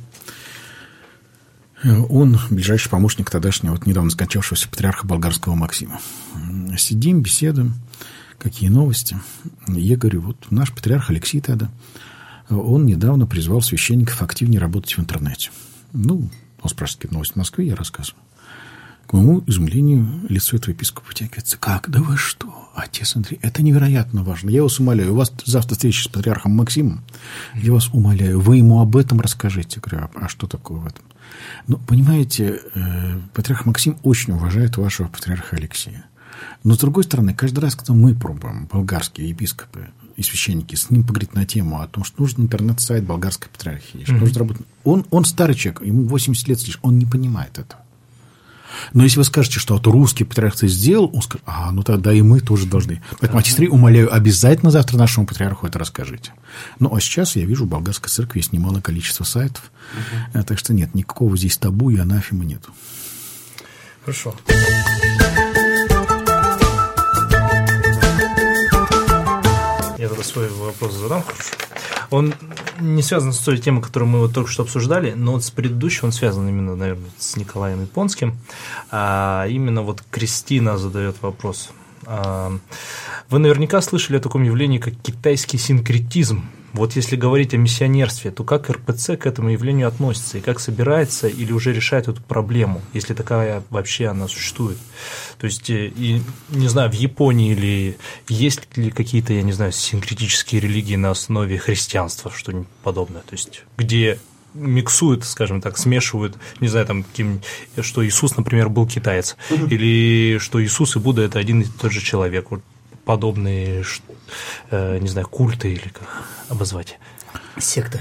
D: Он ближайший помощник тогдашнего, вот недавно скончавшегося патриарха болгарского Максима. Сидим, беседуем, какие новости. Я говорю, вот наш патриарх Алексий тогда, он недавно призвал священников активнее работать в интернете. Ну, он спрашивает, какие новости в Москве, я рассказываю. К моему изумлению лицо этого епископа вытягивается. Как? Да вы что, отец Андрей? Это невероятно важно. Я вас умоляю, у вас завтра встреча с патриархом Максимом. Я вас умоляю, вы ему об этом расскажите. Я говорю, а что такое в этом? Ну, понимаете, патриарх Максим очень уважает вашего патриарха Алексея. Но, с другой стороны, каждый раз, когда мы пробуем, болгарские епископы и священники, с ним поговорить на тему о том, что нужен интернет-сайт болгарской патриархии, что mm-hmm. нужно работать... Он, он старый человек, ему восемьдесят лет слишком, он не понимает этого. Но если вы скажете, что это русский патриарх это сделал, он скажет, а, ну тогда и мы тоже должны. Поэтому, отец Андрей, умоляю, обязательно завтра нашему патриарху это расскажите. Ну, а сейчас я вижу, в болгарской церкви есть немалое количество сайтов. Uh-huh. Так что нет, никакого здесь табу и анафемы нет.
A: Хорошо. Я тогда свой вопрос задам. Он не связан с той темой, которую мы вот только что обсуждали, но вот с предыдущим он связан именно, наверное, с Николаем Японским. А именно вот Кристина задает вопрос. А, вы наверняка слышали о таком явлении, как китайский синкретизм. Вот если говорить о миссионерстве, то как эр пэ цэ к этому явлению относится и как собирается или уже решает эту проблему, если такая вообще она существует? То есть, и, не знаю, в Японии или есть ли какие-то, я не знаю, синкретические религии на основе христианства, что-нибудь подобное, то есть, где миксуют, скажем так, смешивают, не знаю, там, каким, что Иисус, например, был китаец, mm-hmm. или что Иисус и Будда – это один и тот же человек, вот подобные, не знаю, культы или как обозвать.
C: Секта.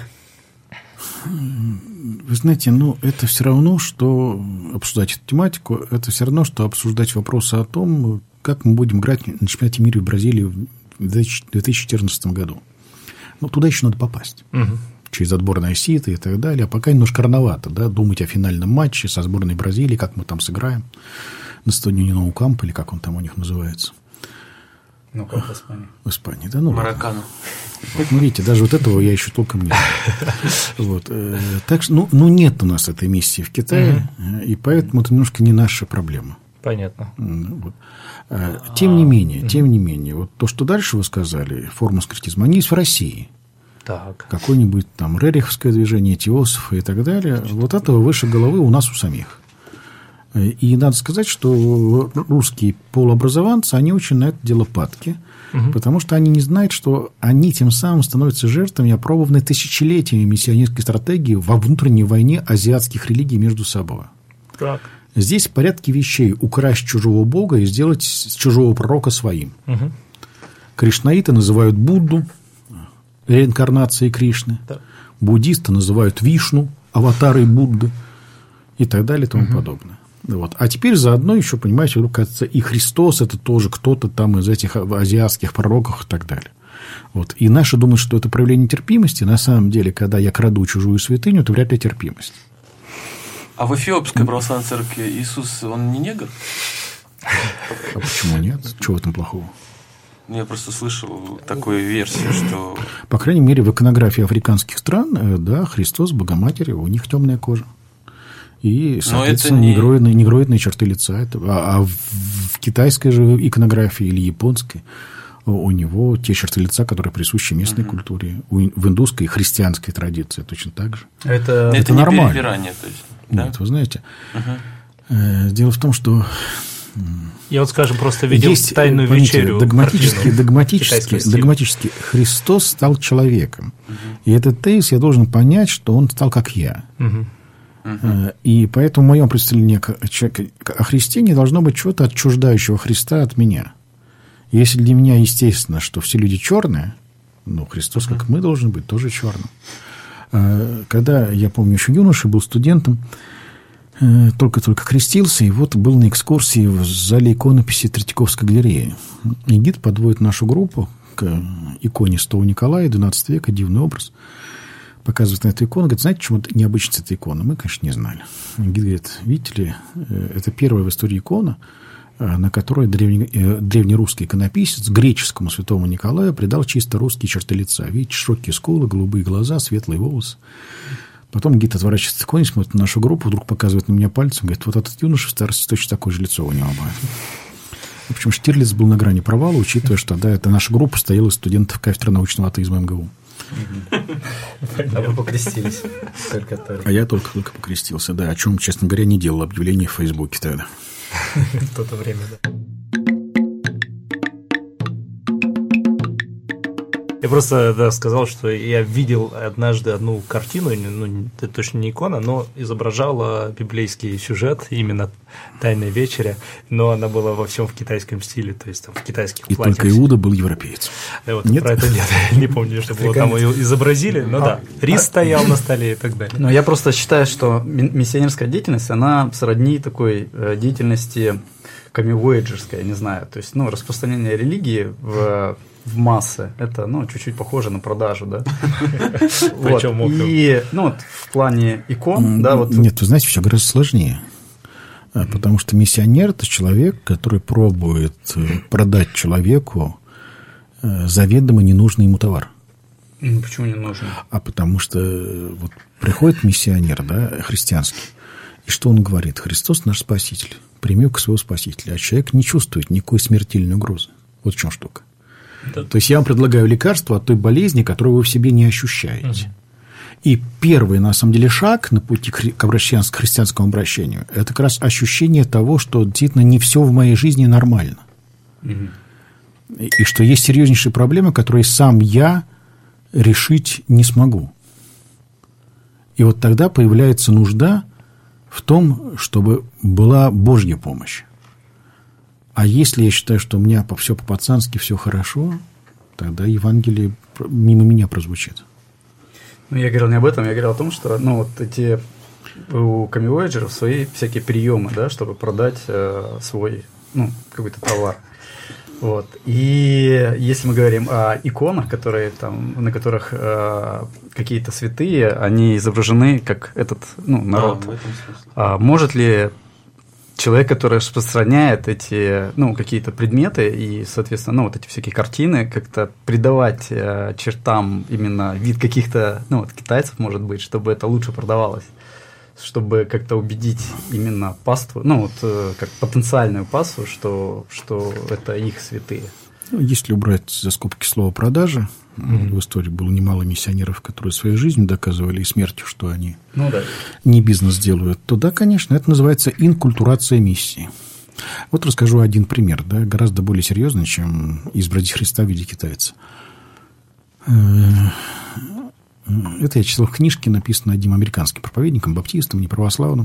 D: Вы знаете, ну, это все равно, что обсуждать эту тематику, это все равно, что обсуждать вопросы о том, как мы будем играть на чемпионате мира в Бразилии в две тысячи четырнадцатом году. Ну, туда еще надо попасть. Угу. Через отборное сито и так далее. А пока немножко рановато, да, думать о финальном матче со сборной Бразилии, как мы там сыграем на стадионе Nou Camp, или как он там у них называется.
C: Ну, как в Испании.
D: В Испании, да? Ну,
B: Маракану.
D: Вот, ну, видите, даже вот этого я еще толком не знаю. Вот. Так что, ну, ну, нет у нас этой миссии в Китае, угу. и поэтому это немножко не наша проблема.
A: Понятно.
D: Вот. Тем не менее, тем не менее, вот то, что дальше вы сказали, форма скритизма, они есть в России.
A: Так.
D: Какое-нибудь там рериховское движение, теософы и так далее. Вот этого выше головы у нас у самих. И надо сказать, что русские полуобразованцы, они очень на это дело падки, угу. потому что они не знают, что они тем самым становятся жертвами опробованной тысячелетиями миссионерской стратегии во внутренней войне азиатских религий между собой.
A: Так.
D: Здесь в порядке вещей украсть чужого бога и сделать чужого пророка своим. Угу. Кришнаиты называют Будду реинкарнацией Кришны, да. буддисты называют Вишну аватарой Будды и так далее и тому угу. подобное. Вот. А теперь заодно еще, понимаете, вдруг, кажется, и Христос – это тоже кто-то там из этих азиатских пророков и так далее. Вот. И наши думают, что это проявление терпимости. На самом деле, когда я краду чужую святыню, это вряд ли терпимость.
B: А в Эфиопской православной церкви Иисус, он не негр?
D: А почему нет? Чего в этом плохого?
B: Я просто слышал такую версию, что…
D: По крайней мере, в иконографии африканских стран, да, Христос, Богоматерь, у них темная кожа. И, соответственно, не... негроидные, негроидные черты лица. Это, а, а в, в китайской же иконографии или японской у него те черты лица, которые присущи местной угу. культуре. В индусской и христианской традиции точно так же.
C: Это,
B: это,
D: это
B: не
D: нормально.
B: перевирание, то есть, да?
D: Нет, вы знаете, угу. дело в том, что…
A: Я вот, скажем, просто видел
D: есть,
A: тайную
D: помните,
A: вечерю.
D: Догматически, догматически, догматически Христос стал человеком. Угу. И этот тезис я должен понять, что он стал как я. Угу. Uh-huh. И поэтому в моем представлении о Христе не должно быть чего-то отчуждающего Христа от меня. Если для меня естественно, что все люди черные, ну, Христос, uh-huh. как мы, должен быть тоже черным. Когда, я помню, еще юношей, был студентом, только-только крестился, и вот был на экскурсии в зале иконописи Третьяковской галереи. И гид подводит нашу группу к иконе Святого Николая, двенадцатого века, дивный образ. показывает на эту икону, говорит, знаете, почему это необычность этой иконы? Мы, конечно, не знали. Гид говорит, видите ли, это первая в истории икона, на которой древний, древнерусский иконописец греческому святому Николаю придал чисто русские черты лица. Видите, широкие скулы, голубые глаза, светлые волосы. Потом гид отворачивается от иконы, смотрит на нашу группу, вдруг показывает на меня пальцем, говорит, вот этот юноша в старости точно такое же лицо у него будет. В общем, Штирлиц был на грани провала, учитывая, что да, это наша группа состояла из студентов кафедры научного атеизма эм гэ у.
C: А вы покрестились?
D: А я только-только покрестился, да, о чем, честно говоря, не делал объявление в Фейсбуке тогда.
A: В то время, да. Я просто да, сказал, что я видел однажды одну картину, ну, это точно не икона, но изображала библейский сюжет, именно «Тайная вечеря», но она была во всем в китайском стиле, то есть там в китайских
D: и
A: платьях.
D: И только Иуда был европеец.
A: Вот,
D: нет?
A: Про это нет, не помню, что было там изобразили, но да, рис стоял на столе и так далее.
C: Но я просто считаю, что миссионерская деятельность, она сродни такой деятельности камевояджерской, я не знаю, то есть, ну, распространение религии в... в массы. Это, ну, чуть-чуть похоже на продажу, да. Вот. И, ну, вот в плане икон, да, вот...
D: Нет, вы знаете, все гораздо сложнее. Потому что миссионер – это человек, который пробует продать человеку заведомо ненужный ему товар.
C: Почему не нужен?
D: А потому что вот приходит миссионер, да, христианский, и что он говорит? Христос наш Спаситель. Прими к своего Спасителя. А человек не чувствует никакой смертельной угрозы. Вот в чем штука. Да. То есть я вам предлагаю лекарство от той болезни, которую вы в себе не ощущаете. Угу. И первый, на самом деле, шаг на пути к христианскому обращению – это как раз ощущение того, что действительно не все в моей жизни нормально. Угу. И что есть серьезнейшие проблемы, которые сам я решить не смогу. И вот тогда появляется нужда в том, чтобы была Божья помощь. А если я считаю, что у меня все по-пацански, все хорошо, тогда Евангелие мимо меня прозвучит.
C: Ну, я говорил не об этом, я говорил о том, что, ну, вот эти у камевояджеров свои всякие приемы, да, чтобы продать э, свой, ну, какой-то товар. Вот. И если мы говорим о иконах, которые там, на которых э, какие-то святые, они изображены как этот, ну, народ. Да, в этом смысле. А может ли человек, который распространяет эти, ну, какие-то предметы и, соответственно, ну, вот эти всякие картины, как-то придавать э, чертам именно вид каких-то, ну, вот китайцев, может быть, чтобы это лучше продавалось, чтобы как-то убедить именно паству, ну, вот э, как потенциальную паству, что, что это их святые.
D: Ну, если убрать за скобки слово «продажа», mm-hmm. в истории было немало миссионеров, которые своей жизнью доказывали и смертью, что они ну, да. не бизнес делают, то да, конечно, это называется инкультурация миссии. Вот расскажу один пример, да, гораздо более серьезный, чем изобразить Христа в виде китайца. Это я читал в книжке, написанной одним американским проповедником, баптистом, неправославным.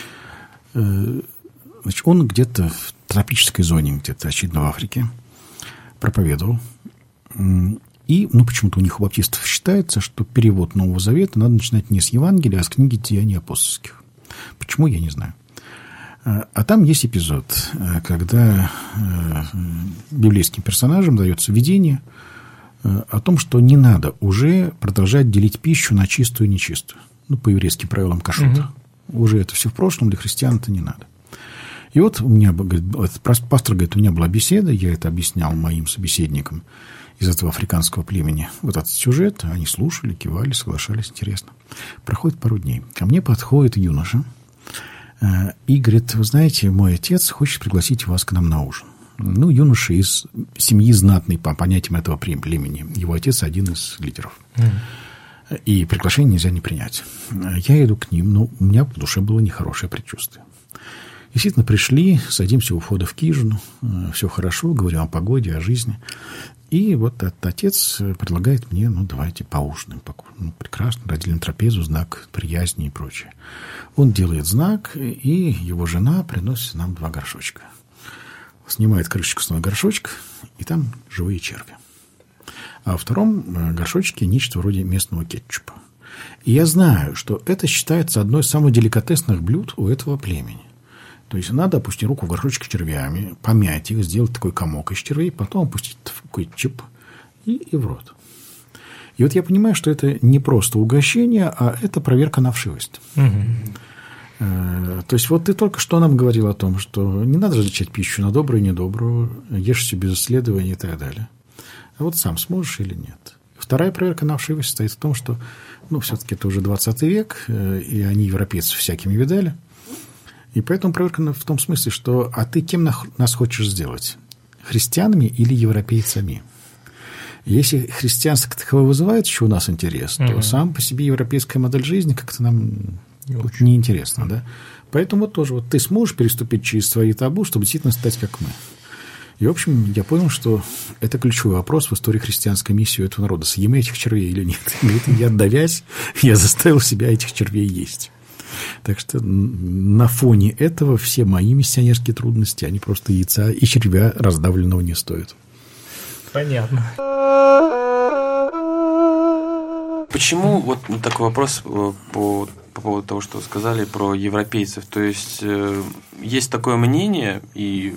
D: Значит, он где-то в тропической зоне, где-то, очевидно, в Африке, проповедовал. И, ну, почему-то у них, у баптистов, считается, что перевод Нового Завета надо начинать не с Евангелия, а с книги Деяний апостольских. Почему, я не знаю. А там есть эпизод, когда библейским персонажам дается видение о том, что не надо уже продолжать делить пищу на чистую и нечистую. Ну, по еврейским правилам кашрута. Угу. Уже это все в прошлом, для христиан это не надо. И вот у меня, говорит, пастор говорит, у меня была беседа, я это объяснял моим собеседникам из этого африканского племени. Вот этот сюжет, они слушали, кивали, соглашались, интересно. Проходит пару дней. Ко мне подходит юноша и говорит, вы знаете, мой отец хочет пригласить вас к нам на ужин. Ну, юноша из семьи знатной по понятиям этого племени. Его отец один из лидеров. Mm. И приглашение нельзя не принять. Я иду к ним, но у меня в душе было нехорошее предчувствие. Действительно, пришли, садимся у входа в хижину, все хорошо, говорим о погоде, о жизни. И вот этот отец предлагает мне, ну, давайте поужинаем. Ну, прекрасно, родили трапезу, знак приязни и прочее. Он делает знак, и его жена приносит нам два горшочка. Снимает крышечку с одного горшочка, и там живые черви. А во втором горшочке нечто вроде местного кетчупа. И я знаю, что это считается одной из самых деликатесных блюд у этого племени. То есть надо опустить руку в горшочек с червями, помять их, сделать такой комок из червей, потом опустить в кетчуп и, и в рот. И вот я понимаю, что это не просто угощение, а это проверка на вшивость. Угу. То есть, вот ты только что нам говорил о том, что не надо различать пищу на добрую и недобрую, ешь все без исследований и так далее. А вот сам сможешь или нет? Вторая проверка на вшивость состоит в том, что, ну, все-таки это уже двадцатый век, и они европейцев всякими видали. И поэтому проверка в том смысле, что а ты кем нас хочешь сделать? Христианами или европейцами? Если христианство как таковое вызывает еще у нас интерес, то угу. сам по себе европейская модель жизни как-то нам не неинтересна. Да? Поэтому тоже вот ты сможешь переступить через свои табу, чтобы действительно стать как мы. И, в общем, я понял, что это ключевой вопрос в истории христианской миссии этого народа. Съем этих червей или нет? Говорит, я давясь, я заставил себя этих червей есть. Так что на фоне этого все мои миссионерские трудности, они просто яйца и червя раздавленного не стоят.
A: Понятно.
B: Почему, вот такой вопрос по, по поводу того, что вы сказали про европейцев. То есть, есть такое мнение, и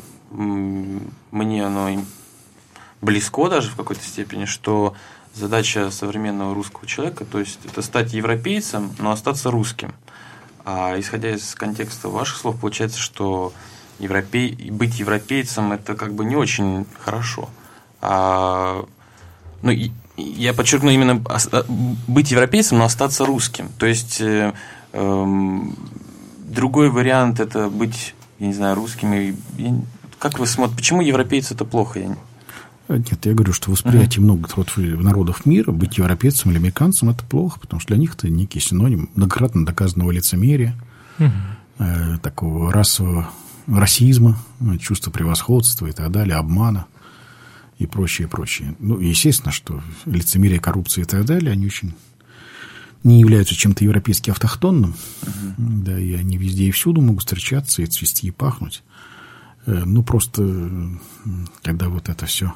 B: мне оно близко даже в какой-то степени, что задача современного русского человека, то есть, это стать европейцем, но остаться русским. А исходя из контекста ваших слов, получается, что европей... быть европейцем – это как бы не очень хорошо. А... Ну, и я подчеркну именно быть европейцем, но остаться русским. То есть, э, э, другой вариант – это быть, я не знаю, русским. И... Как вы смотрите, почему европейцы – это плохо? Я...
D: Нет, я говорю, что восприятие uh-huh. многих вот народов мира, быть европейцем или американцем – это плохо, потому что для них это некий синоним многократно доказанного лицемерия, uh-huh. э, такого расового расизма, чувства превосходства и так далее, обмана и прочее, прочее. Ну, естественно, что лицемерие, коррупция и так далее, они очень не являются чем-то европейски автохтонным, uh-huh. да, и они везде и всюду могут встречаться и цвести, и пахнуть. Ну, просто, когда вот это все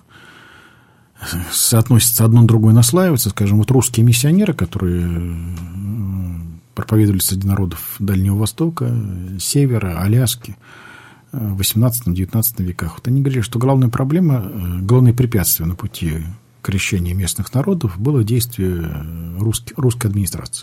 D: соотносится одно на другое, наслаивается, скажем, вот русские миссионеры, которые проповедовали среди народов Дальнего Востока, Севера, Аляски в восемнадцатом-девятнадцатом веках, вот они говорили, что главная проблема, главное препятствие на пути крещения местных народов было действие русской, русской администрации.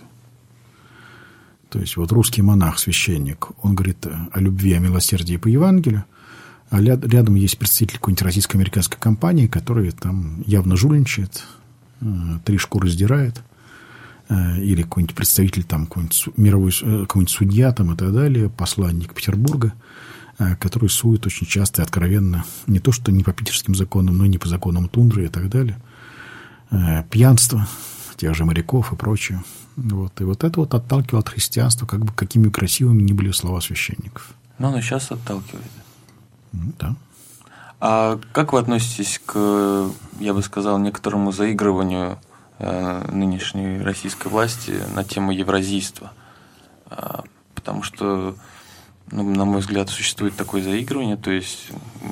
D: То есть, вот русский монах, священник, он говорит о любви, о милосердии по Евангелию, а рядом есть представитель какой-нибудь российско-американской компании, которая там явно жульничает, три шкуры сдирает, или какой-нибудь представитель там, какой-нибудь мировой какой-нибудь судья там, и так далее, посланник Петербурга, который сует очень часто и откровенно не то, что не по питерским законам, но и не по законам тундры и так далее. Пьянство тех же моряков и прочее. Вот. И вот это вот отталкивало от христианства, как бы какими красивыми ни были слова священников.
B: Ну, оно сейчас отталкивает.
D: Да.
B: А как вы относитесь к, я бы сказал, некоторому заигрыванию э, нынешней российской власти на тему евразийства? А, потому что, ну, на мой взгляд, существует такое заигрывание, то есть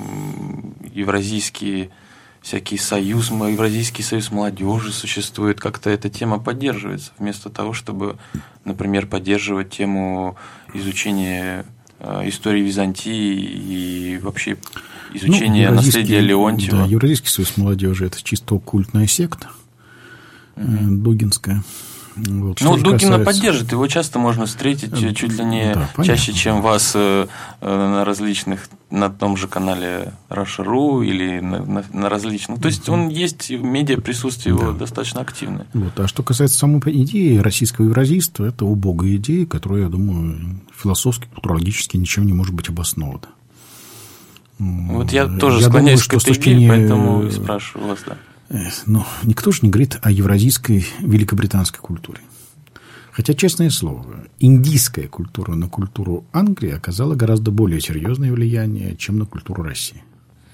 B: евразийские всякие союз, Евразийский союз молодежи существует, как-то эта тема поддерживается, вместо того, чтобы, например, поддерживать тему изучения истории Византии и вообще изучения ну, наследия Леонтьева.
D: Да, Евразийский союз молодежи – это чисто оккультная секта, mm-hmm. дугинская. Вот,
B: ну, Дугина касается... поддержит, его часто можно встретить чуть ли не да, чаще, чем вас э, на различных, на том же канале Russia.ru или на, на, на различных. То есть, он есть, медиа присутствие его да. достаточно активное.
D: Вот. А что касается самой идеи российского евразийства, это убогая идея, которая, я думаю, философски, культурологически ничем не может быть обоснована.
B: Вот я тоже я склоняюсь думаю, к этой идее, поэтому и спрашиваю вас, да.
D: Но никто же не говорит о евразийской великобританской культуре. Хотя, честное слово, индийская культура на культуру Англии оказала гораздо более серьезное влияние, чем на культуру России.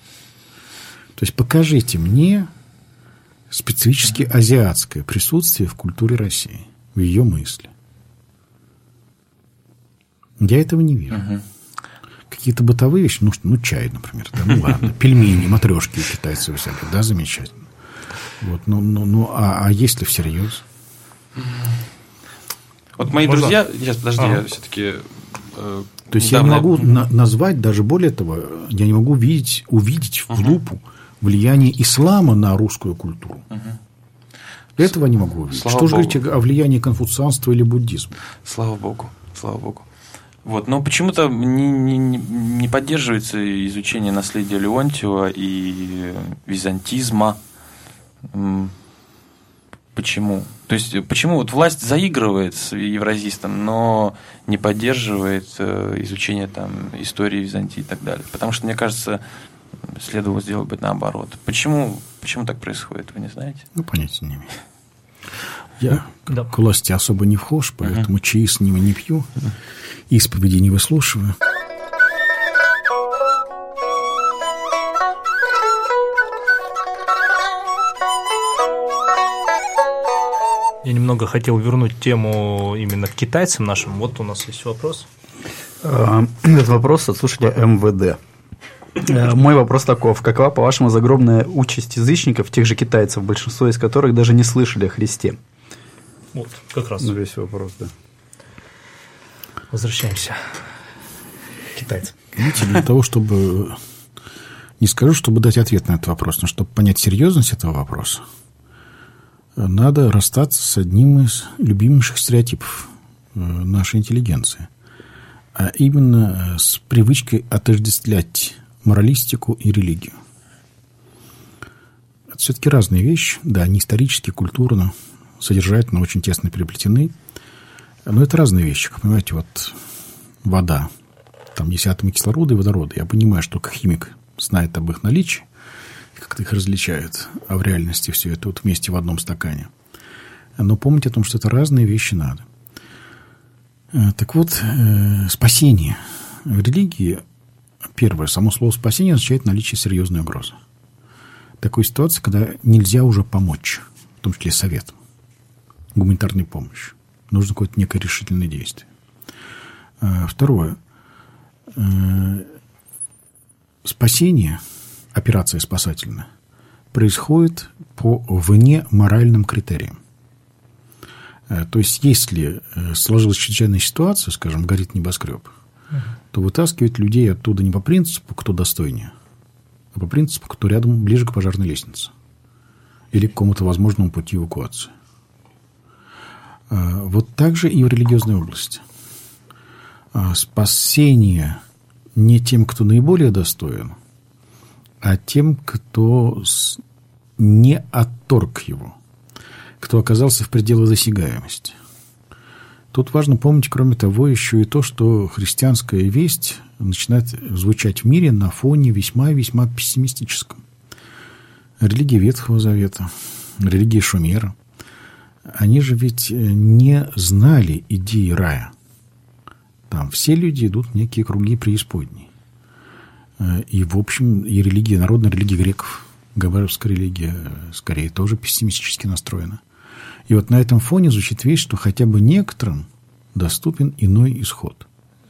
D: То есть, покажите мне специфически азиатское присутствие в культуре России, в ее мысли. Я этого не вижу. Uh-huh. Какие-то бытовые вещи, ну, ну чай, например, да, ну ладно, пельмени, матрешки китайцы высоли, да, замечательно. Вот, ну, ну, ну а, а если всерьез?
B: Вот мои Можно? друзья, сейчас, подожди, ага. я все-таки. Э,
D: То есть недавно... я не могу на- назвать, даже более того, я не могу видеть, увидеть в лупу uh-huh. влияние ислама на русскую культуру.
B: Uh-huh.
D: Этого не могу увидеть.
B: Слава
D: Что же
B: Богу.
D: говорите о влиянии конфуцианства или буддизма?
B: Слава Богу, слава Богу. Вот, но почему-то не, не, не поддерживается изучение наследия Леонтьева и византизма. Почему? То есть, почему вот власть заигрывает с евразистом, но не поддерживает изучение там, истории Византии и так далее? Потому что, мне кажется, следовало сделать бы наоборот. Почему, почему так происходит, вы не знаете?
D: Ну, понятия не имею. Я
A: Да.
D: к власти особо не вхож, поэтому uh-huh. чаи с ними не пью, исповеди не выслушиваю.
A: Я немного хотел вернуть тему именно к китайцам нашим. Вот у нас есть вопрос.
C: Этот вопрос от слушателя эм вэ дэ. Мой вопрос таков. Какова, по-вашему, загробная участь язычников, тех же китайцев, большинство из которых даже не слышали о Христе?
A: Вот, как раз.
C: Ну, весь вопрос, да.
A: Возвращаемся к китайцам.
D: Видите, для того, чтобы... Не скажу, чтобы дать ответ на этот вопрос, но чтобы понять серьезность этого вопроса, надо расстаться с одним из любимейших стереотипов нашей интеллигенции, а именно с привычкой отождествлять моралистику и религию. Это все-таки разные вещи, да, они исторически, культурно, содержательно очень тесно переплетены, но это разные вещи. Как понимаете, вот вода, там есть атомы кислорода и водорода. Я понимаю, что как химик знает об их наличии, как-то их различают, а в реальности все это вот вместе в одном стакане. Но помните о том, что это разные вещи надо. Так вот, спасение в религии, первое, само слово спасение означает наличие серьезной угрозы. Такой ситуации, когда нельзя уже помочь, в том числе советом, гуманитарной помощи. Нужно какое-то некое решительное действие. Второе. Спасение, операция спасательная, происходит по вне моральным критериям. То есть, если сложилась чрезвычайная ситуация, скажем, горит небоскреб, uh-huh. то вытаскивать людей оттуда не по принципу, кто достойнее, а по принципу, кто рядом, ближе к пожарной лестнице или к какому-то возможному пути эвакуации. Вот так же и в религиозной области. Спасение не тем, кто наиболее достоин, а тем, кто не отторг его, кто оказался в пределах досягаемости. Тут важно помнить, кроме того, еще и то, что христианская весть начинает звучать в мире на фоне весьма-весьма пессимистическом. Религия Ветхого Завета, религия Шумера, они же ведь не знали идеи рая. Там все люди идут в некие круги преисподней. И, в общем, и религия, народная религия греков, гомеровская религия, скорее, тоже пессимистически настроена. И вот на этом фоне звучит вещь, что хотя бы некоторым доступен иной исход.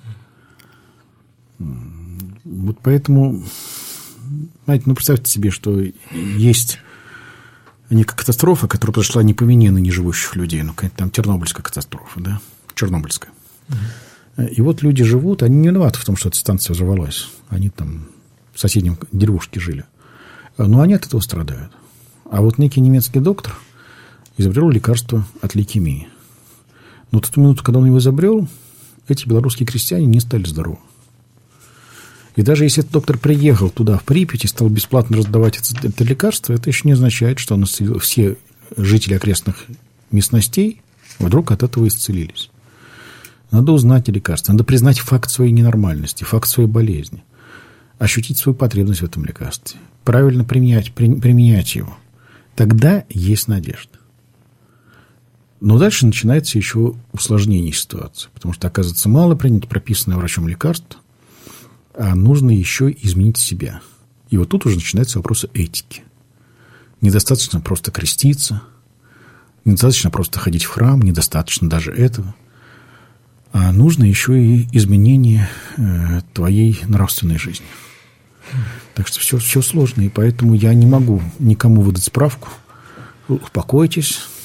D: Вот поэтому, знаете, ну, представьте себе, что есть некая катастрофа, которая произошла не по вине ныне живущих людей, ну, какая-то там Чернобыльская катастрофа, да, Чернобыльская. Угу. И вот люди живут, они не виноваты в том, что эта станция взорвалась. Они там в соседнем деревушке жили. Но они от этого страдают. А вот некий немецкий доктор изобрел лекарство от лейкемии. Но в ту минуту, когда он его изобрел, эти белорусские крестьяне не стали здоровы. И даже если этот доктор приехал туда, в Припять, и стал бесплатно раздавать это, это лекарство, это еще не означает, что он исцелил, все жители окрестных местностей вдруг от этого исцелились. Надо узнать о лекарстве, надо признать факт своей ненормальности, факт своей болезни, ощутить свою потребность в этом лекарстве, правильно применять, при, применять его. Тогда есть надежда. Но дальше начинается еще усложнение ситуации, потому что, оказывается, мало принять прописанное врачом лекарство, а нужно еще изменить себя. И вот тут уже начинаются вопросы этики. Недостаточно просто креститься, недостаточно просто ходить в храм, недостаточно даже этого. А нужно еще и изменение э, твоей нравственной жизни. Так что все, все сложно, и поэтому я не могу никому выдать справку. Успокойтесь,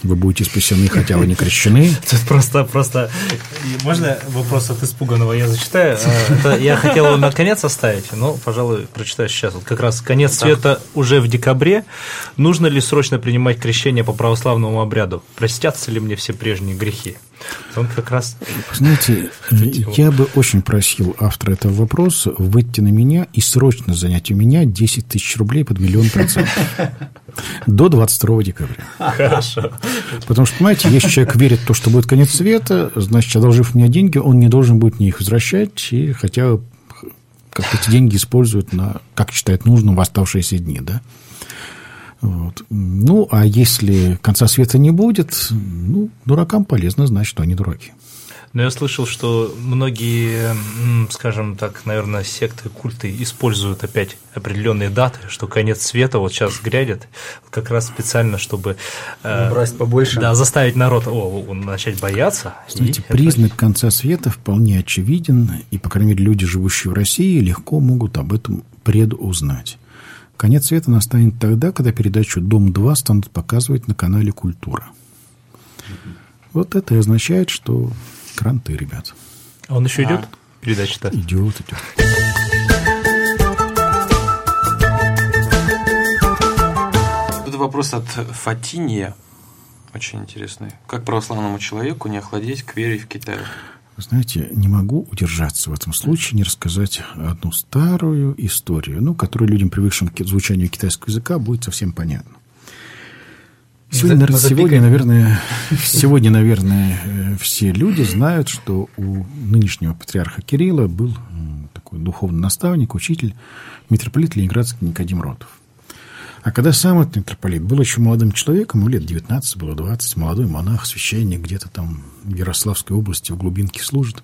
D: вы будете спасены, хотя вы не крещены.
A: Тут просто, просто... Можно вопрос от испуганного я зачитаю? Это я хотел его на конец оставить, но, пожалуй, прочитаю сейчас. Вот как раз конец света уже в декабре. Нужно ли срочно принимать крещение по православному обряду? Простятся ли мне все прежние грехи? Он как раз...
D: Знаете, я бы очень просил автора этого вопроса выйти на меня и срочно занять у меня десять тысяч рублей под миллион процентов. До двадцать второго декабря.
A: Хорошо.
D: Потому что, понимаете, если человек верит в то, что будет конец света, значит, одолжив мне деньги, он не должен будет мне их возвращать, и хотя как эти деньги используют на, как считает нужным, в оставшиеся дни, да. Вот. Ну, а если конца света не будет, ну, дуракам полезно знать, что они дураки.
A: Но я слышал, что многие, скажем так, наверное, секты, культы используют опять определенные даты, что конец света вот сейчас грядет, как раз специально, чтобы
C: брать побольше.
A: Да, заставить народ о, начать бояться.
D: Знаете, признак это... конца света вполне очевиден, и, по крайней мере, люди, живущие в России, легко могут об этом предузнать. Конец света настанет тогда, когда передачу «Дом-два» станут показывать на канале «Культура». Вот это и означает, что кранты, ребят.
A: А он еще идет?
B: А.
A: Передача-то?
D: Идет, идет.
B: Тут вопрос от Фатиния, очень интересный. Как православному человеку не охладеть к вере в Китай?
D: Вы знаете, не могу удержаться в этом случае, не рассказать одну старую историю, ну, которую людям, привыкшим к звучанию китайского языка, будет совсем понятно. Сегодня, сегодня, наверное, сегодня, наверное, все люди знают, что у нынешнего патриарха Кирилла был такой духовный наставник, учитель, митрополит Ленинградский Никодим Ротов. А когда сам этот митрополит был еще молодым человеком, ему лет девятнадцать, было двадцать, молодой монах, священник, где-то там в Ярославской области, в глубинке служит.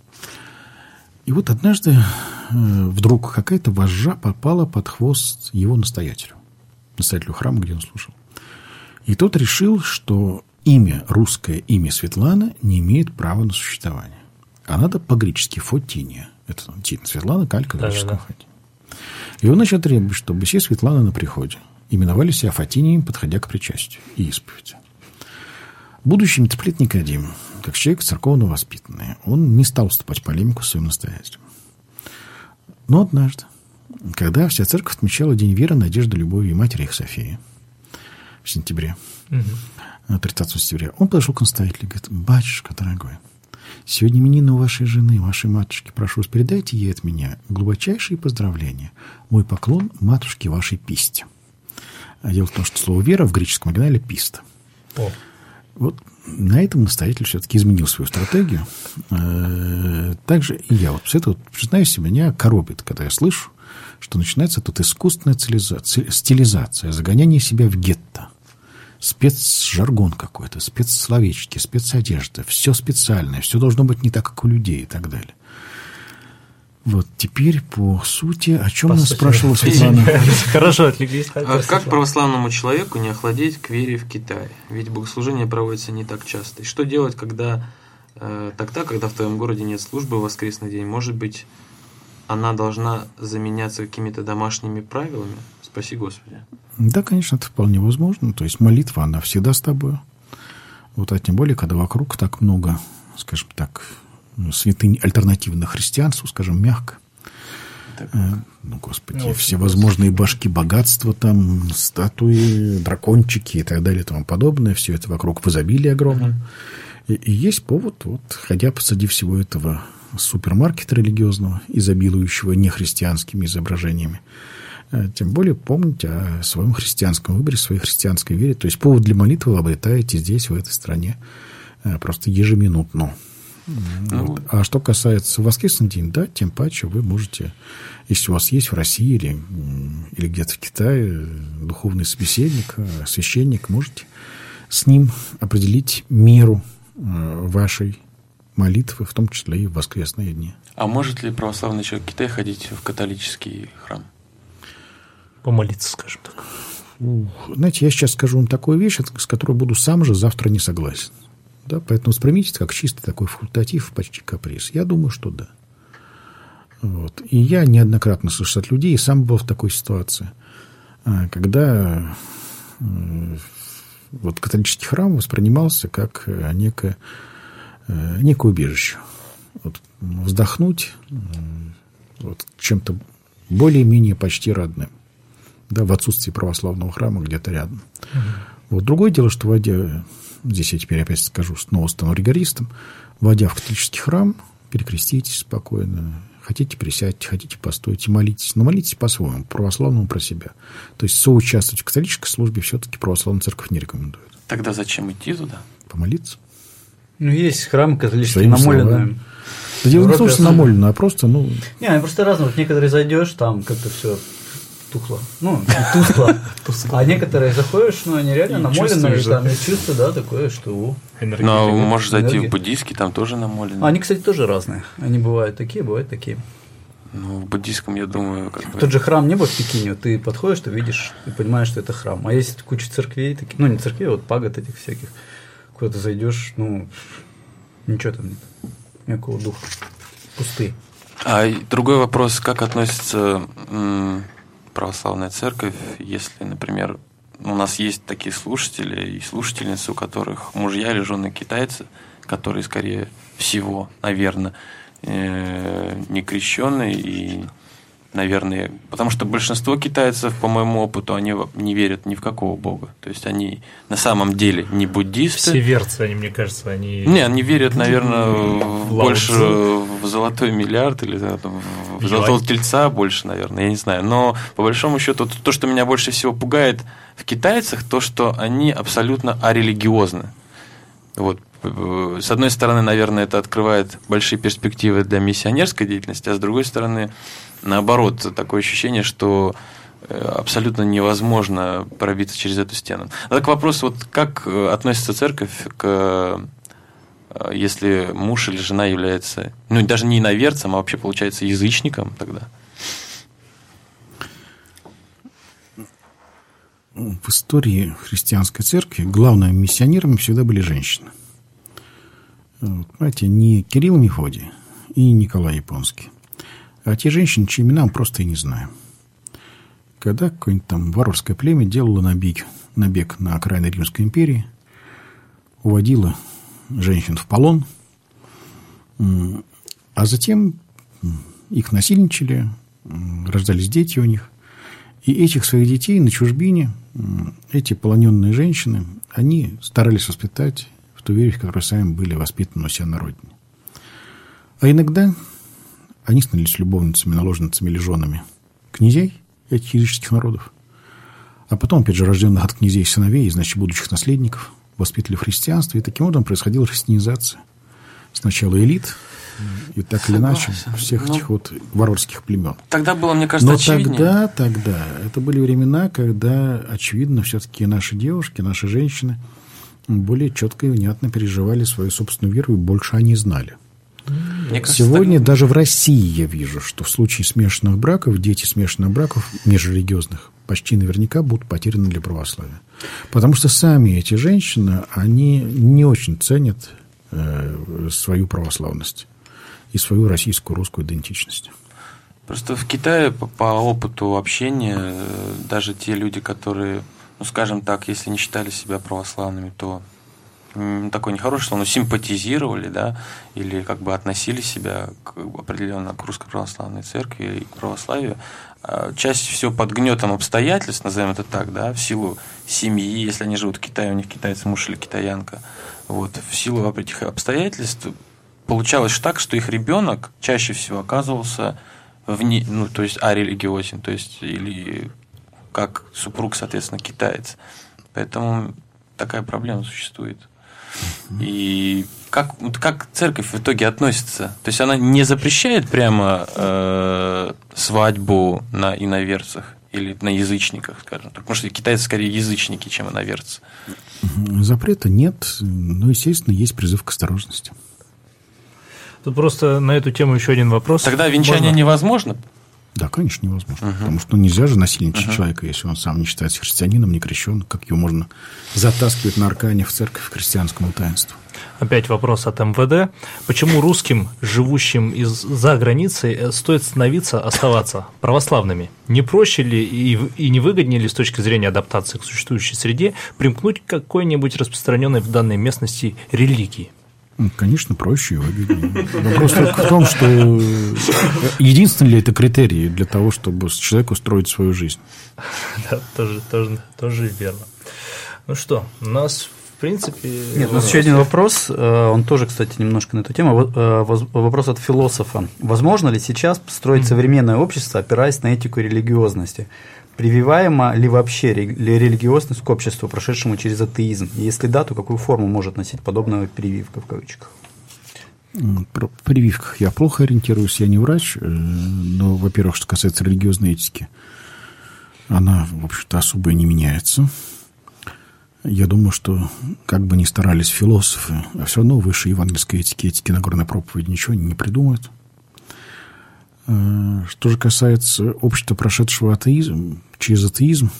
D: И вот однажды вдруг какая-то вожжа попала под хвост его настоятелю, настоятелю храма, где он служил. И тот решил, что имя, русское имя Светлана не имеет права на существование. А надо по-гречески Фотиния. Это там, Светлана, калька греческого Фотиния. И он начал требовать, чтобы все Светланы на приходе именовали себя Фотинием, подходя к причастию и исповеди. Будущий митрополит Никодим, как человек церковно воспитанный, он не стал вступать в полемику с своим настоятелем. Но однажды, когда вся церковь отмечала День веры, надежды, любови и матери их Софии в сентябре, угу. тридцатого сентября, он подошел к настоятелю и говорит: «Батюшка дорогой, сегодня именины у вашей жены, вашей матушки. Прошу вас, передайте ей от меня глубочайшие поздравления. Мой поклон матушке вашей Писте». А дело в том, что слово «вера» в греческом оригинале «писта». О. Вот на этом настоятель все-таки изменил свою стратегию. Также и я. Вот это, вот, признаюсь, меня коробит, когда я слышу, что начинается тут искусственная стилизация, загоняние себя в гетто. Спецжаргон какой-то, спецсловечки, спецодежда. Все специальное, все должно быть не так, как у людей и так далее. Вот теперь по сути, о чем нас спрашивала Светлана?
A: Хорошо, отвлеклись.
B: А как православному человеку не охладеть к вере в Китае? Ведь богослужение проводится не так часто. И что делать, когда э, тогда, когда в твоем городе нет службы в воскресный день? Может быть, она должна заменяться какими-то домашними правилами? Спаси Господи. Да,
D: конечно, это вполне возможно. То есть молитва, она всегда с тобой. Вот, а тем более, когда вокруг так много, скажем так, святынь альтернативных христианству, скажем, мягко. Так. Ну, Господи, ну, всевозможные башки богатства, там, статуи, дракончики и так далее и тому подобное. Все это вокруг в изобилии огромном. Uh-huh. И, и есть повод, вот, ходя посреди всего этого супермаркета религиозного, изобилующего нехристианскими изображениями, тем более помнить о своем христианском выборе, своей христианской вере. То есть повод для молитвы вы обретаете здесь, в этой стране, просто ежеминутно. Ну, вот. А что касается воскресный день, да, тем паче вы можете, если у вас есть в России или, или где-то в Китае духовный собеседник, священник, можете с ним определить меру вашей молитвы, в том числе и в воскресные дни.
B: А может ли православный человек в Китае ходить в католический храм?
A: Помолиться, скажем так.
D: Знаете, я сейчас скажу вам такую вещь, с которой буду сам же завтра не согласен. Да, поэтому воспримите это как чистый такой факультатив, почти каприз. Я думаю, что да. Вот. И я неоднократно слышал от людей, и сам был в такой ситуации, когда вот католический храм воспринимался как некое, некое убежище. Вот вздохнуть вот, чем-то более-менее почти родным. Да, в отсутствии православного храма где-то рядом. Угу. Вот другое дело, что войдя, здесь я теперь опять скажу, снова стану ригористом, войдя в католический храм, перекреститесь спокойно, хотите присядьте, хотите постойте, молитесь, но молитесь по-своему, православному про себя. То есть соучаствовать в католической службе все-таки православная церковь не рекомендует.
B: Тогда зачем идти туда?
D: Помолиться.
C: Ну, есть храмы католические намоленные.
D: Да дело не в том, что намолено, а просто, ну...
C: Не, они просто разные. Вот некоторые зайдешь, там как-то все тухло. Ну, тускло. А некоторые заходишь, ну, они реально намоленные, и там есть чувство, да, такое, что...
B: Но можешь зайти в буддийский, там тоже намоленные.
C: Они, кстати, тоже разные. Они бывают такие, бывают такие.
B: Ну, в буддийском, я думаю, как бы...
C: Тот же храм не был в Пекине, ты подходишь, ты видишь и понимаешь, что это храм. А есть куча церквей, таких, ну, не церквей, а вот пагод этих всяких. Куда ты зайдешь, ну, ничего там нет. Никакого духа. Пустые.
B: А другой вопрос, как относится м, православная церковь, если, например, у нас есть такие слушатели и слушательницы, у которых мужья или жены китайцы, которые, скорее всего, наверное, э, не крещенные и, наверное, потому что большинство китайцев, по моему опыту, они не верят ни в какого бога. То есть они на самом деле не буддисты.
A: Все верцы, они, мне кажется, они...
B: Не, они верят, наверное, больше в золотой миллиард или в золотого тельца больше, наверное, я не знаю. Но по большому счету то, что меня больше всего пугает в китайцах, то, что они абсолютно арелигиозны. Вот. С одной стороны, наверное, это открывает большие перспективы для миссионерской деятельности, а с другой стороны, наоборот, такое ощущение, что абсолютно невозможно пробиться через эту стену. А так вопрос, вот как относится церковь к, если муж или жена является, ну, даже не иноверцем, а вообще, получается, язычником тогда?
D: В истории христианской церкви главными миссионерами всегда были женщины. Вот, понимаете, не Кирилл Мефодий и Николай Японский, а те женщины, чьи имена мы просто и не знаем. Когда какое-нибудь там варварское племя делало набег, набег на окраины Римской империи, уводило женщин в полон, а затем их насильничали, рождались дети у них. И этих своих детей на чужбине, эти полоненные женщины, они старались воспитать в ту веру, в которой сами были воспитаны у себя на родине. А иногда они становились любовницами, наложницами или женами князей этих языческих народов. А потом, опять же, рожденных от князей сыновей, значит, будущих наследников, воспитывали в христианстве. И таким образом происходила христианизация. Сначала элит, и так или иначе всех
B: ну,
D: этих вот варварских племен.
B: Тогда было, мне кажется,
D: Но
B: очевиднее.
D: тогда, тогда, это были времена, когда, очевидно, все-таки наши девушки, наши женщины более четко и внятно переживали свою собственную веру, и больше они знали. Мне кажется, сегодня так... даже в России я вижу, что в случае смешанных браков, дети смешанных браков межрелигиозных почти наверняка будут потеряны для православия. Потому что сами эти женщины, они не очень ценят э, свою православность и свою российскую, русскую идентичность.
B: Просто в Китае по, по опыту общения даже те люди, которые, ну, скажем так, если не считали себя православными, то такое нехорошее слово, но симпатизировали, да, или как бы относили себя к, определенно к Русской Православной Церкви и к православию, чаще всего под гнетом обстоятельств, назовем это так, да, в силу семьи, если они живут в Китае, у них китайцы муж или китаянка, вот, в силу этих обстоятельств получалось так, что их ребенок чаще всего оказывался вне, ну, то есть арелигиозен, то есть или как супруг, соответственно, китаец. Поэтому такая проблема существует. И как, как церковь в итоге относится? То есть она не запрещает прямо э, свадьбу на иноверцах или на язычниках, скажем так? Потому что китайцы скорее язычники, чем иноверцы.
D: Запрета нет, но, естественно, есть призыв к осторожности.
A: Тут просто на эту тему еще один вопрос.
B: Тогда венчание
A: Можно?
B: невозможно?
D: Да, конечно, невозможно.
B: Угу.
D: Потому что ну, нельзя же насильничать
B: угу.
D: человека, если он сам не считается христианином, не крещен. Как его можно затаскивать на аркане в церковь к христианскому таинству?
A: Опять вопрос от эм вэ дэ. Почему русским, живущим из, за границей, стоит становиться, оставаться православными? Не проще ли и, и не выгоднее ли с точки зрения адаптации к существующей среде примкнуть к какой-нибудь распространенной в данной местности религии?
D: Конечно, проще и выгоднее. Вопрос только в том, что единственный ли это критерий для того, чтобы человеку строить свою жизнь?
A: Да, тоже, тоже, тоже верно. Ну что, у нас, в принципе...
C: Нет, у нас еще один вопрос, он тоже, кстати, немножко на эту тему. Вопрос от философа. Возможно ли сейчас строить современное общество, опираясь на этику религиозности? Прививаема ли вообще религиозность к обществу, прошедшему через атеизм? И если да, то какую форму может носить подобная прививка в кавычках?
D: Про прививках я плохо ориентируюсь, я не врач, но, во-первых, что касается религиозной этики, она, в общем-то, особо и не меняется. Я думаю, что как бы ни старались философы, а все равно выше евангельской этики, этики Нагорной проповеди ничего не придумают. Что же касается общества, прошедшего атеизм, через атеизм,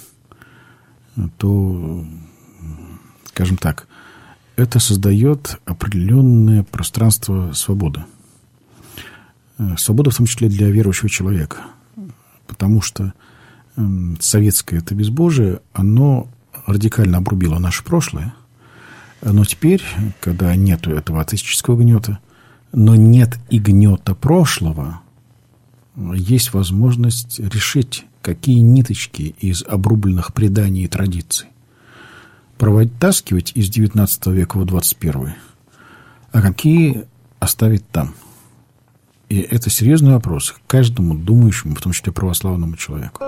D: то, скажем так, это создает определенное пространство свободы. Свобода в том числе для верующего человека. Потому что советское это безбожие, оно радикально обрубило наше прошлое. Но теперь, когда нет этого атеистического гнета, но нет и гнета прошлого, есть возможность решить, какие ниточки из обрубленных преданий и традиций провытаскивать из девятнадцатого века в двадцать первый, а какие оставить там. И это серьезный вопрос каждому думающему, в том числе православному человеку.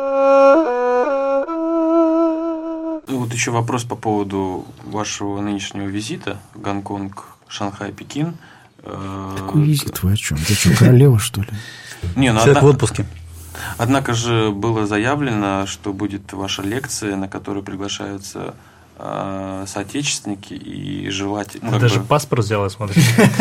B: Вот еще вопрос по поводу вашего нынешнего визита. Гонконг, Шанхай, Пекин.
D: Какой визит? Вы о чем? Вы что, королева, что ли?
B: Не, ну,
C: Человек
B: одна...
C: в отпуске.
B: Однако же было заявлено, что будет ваша лекция, на которую приглашаются э, соотечественники и желательно... Ну,
A: даже
B: бы...
A: паспорт взял, смотри.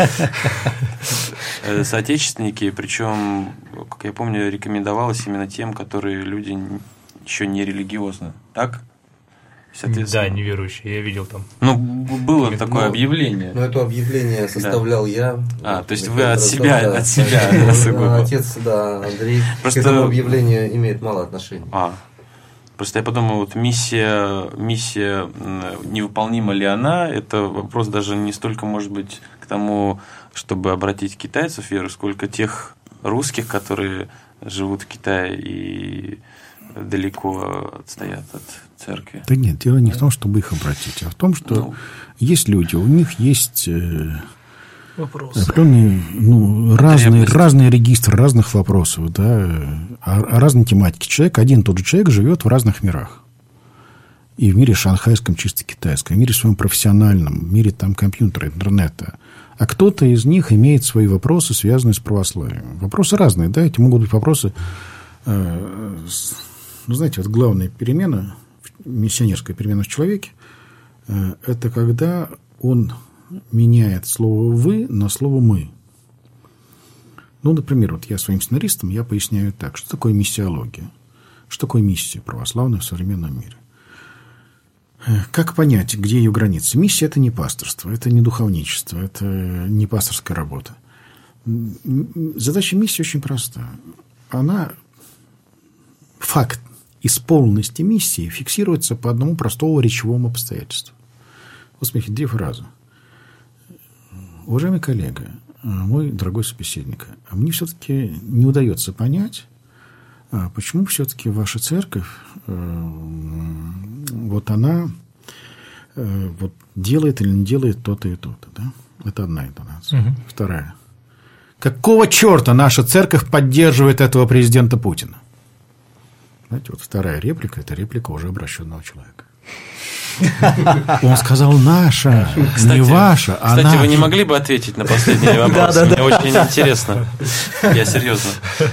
B: Соотечественники, причем, как я помню, рекомендовалось именно тем, которые люди еще не религиозны. Так?
A: Да, неверующие, я видел там.
B: Ну, было Нет, такое ну, объявление.
E: Ну, это объявление составлял да. я.
B: А, то есть вы от себя, да. от себя.
E: Отец, да, Андрей. Просто... К этому объявлению имеет мало отношения.
B: А, просто я подумал, вот миссия, миссия, невыполнима ли она, это вопрос даже не столько, может быть, к тому, чтобы обратить китайцев в веру, сколько тех русских, которые живут в Китае и далеко отстоят от церкви.
D: Да нет, дело не в том, чтобы их обратить, а в том, что ну, есть люди, у них есть определенные ну, разные, разные регистры разных вопросов, да, о, о разной тематике. Человек, один и тот же человек живет в разных мирах. И в мире шанхайском, чисто китайском, в мире своем профессиональном, в мире там компьютера, интернета. А кто-то из них имеет свои вопросы, связанные с православием. Вопросы разные, да, эти могут быть вопросы... Э, с, ну, знаете, вот главная перемена, миссионерская перемена в человеке, э, это когда он меняет слово «вы» на слово «мы». Ну, например, вот я своим сценаристам я поясняю так, что такое миссиология, что такое миссия православная в современном мире. Как понять, где ее границы? Миссия – это не пасторство, это не духовничество, это не пасторская работа. Задача миссии очень проста. Она, факт исполненности миссии фиксируется по одному простому речевому обстоятельству. Вот смотрите, две фразы. Уважаемый коллега, мой дорогой собеседник, мне все-таки не удается понять, почему все-таки ваша церковь, вот она вот делает или не делает то-то и то-то. Да? Это одна интонация. Угу. Вторая. Какого черта наша церковь поддерживает этого президента Путина? Знаете, вот вторая реплика – это реплика уже обращенного человека. Он сказал наша, кстати, не ваша, а
B: Кстати,
D: наша.
B: Вы не могли бы ответить на последний вопрос? Мне очень интересно. Я серьезно.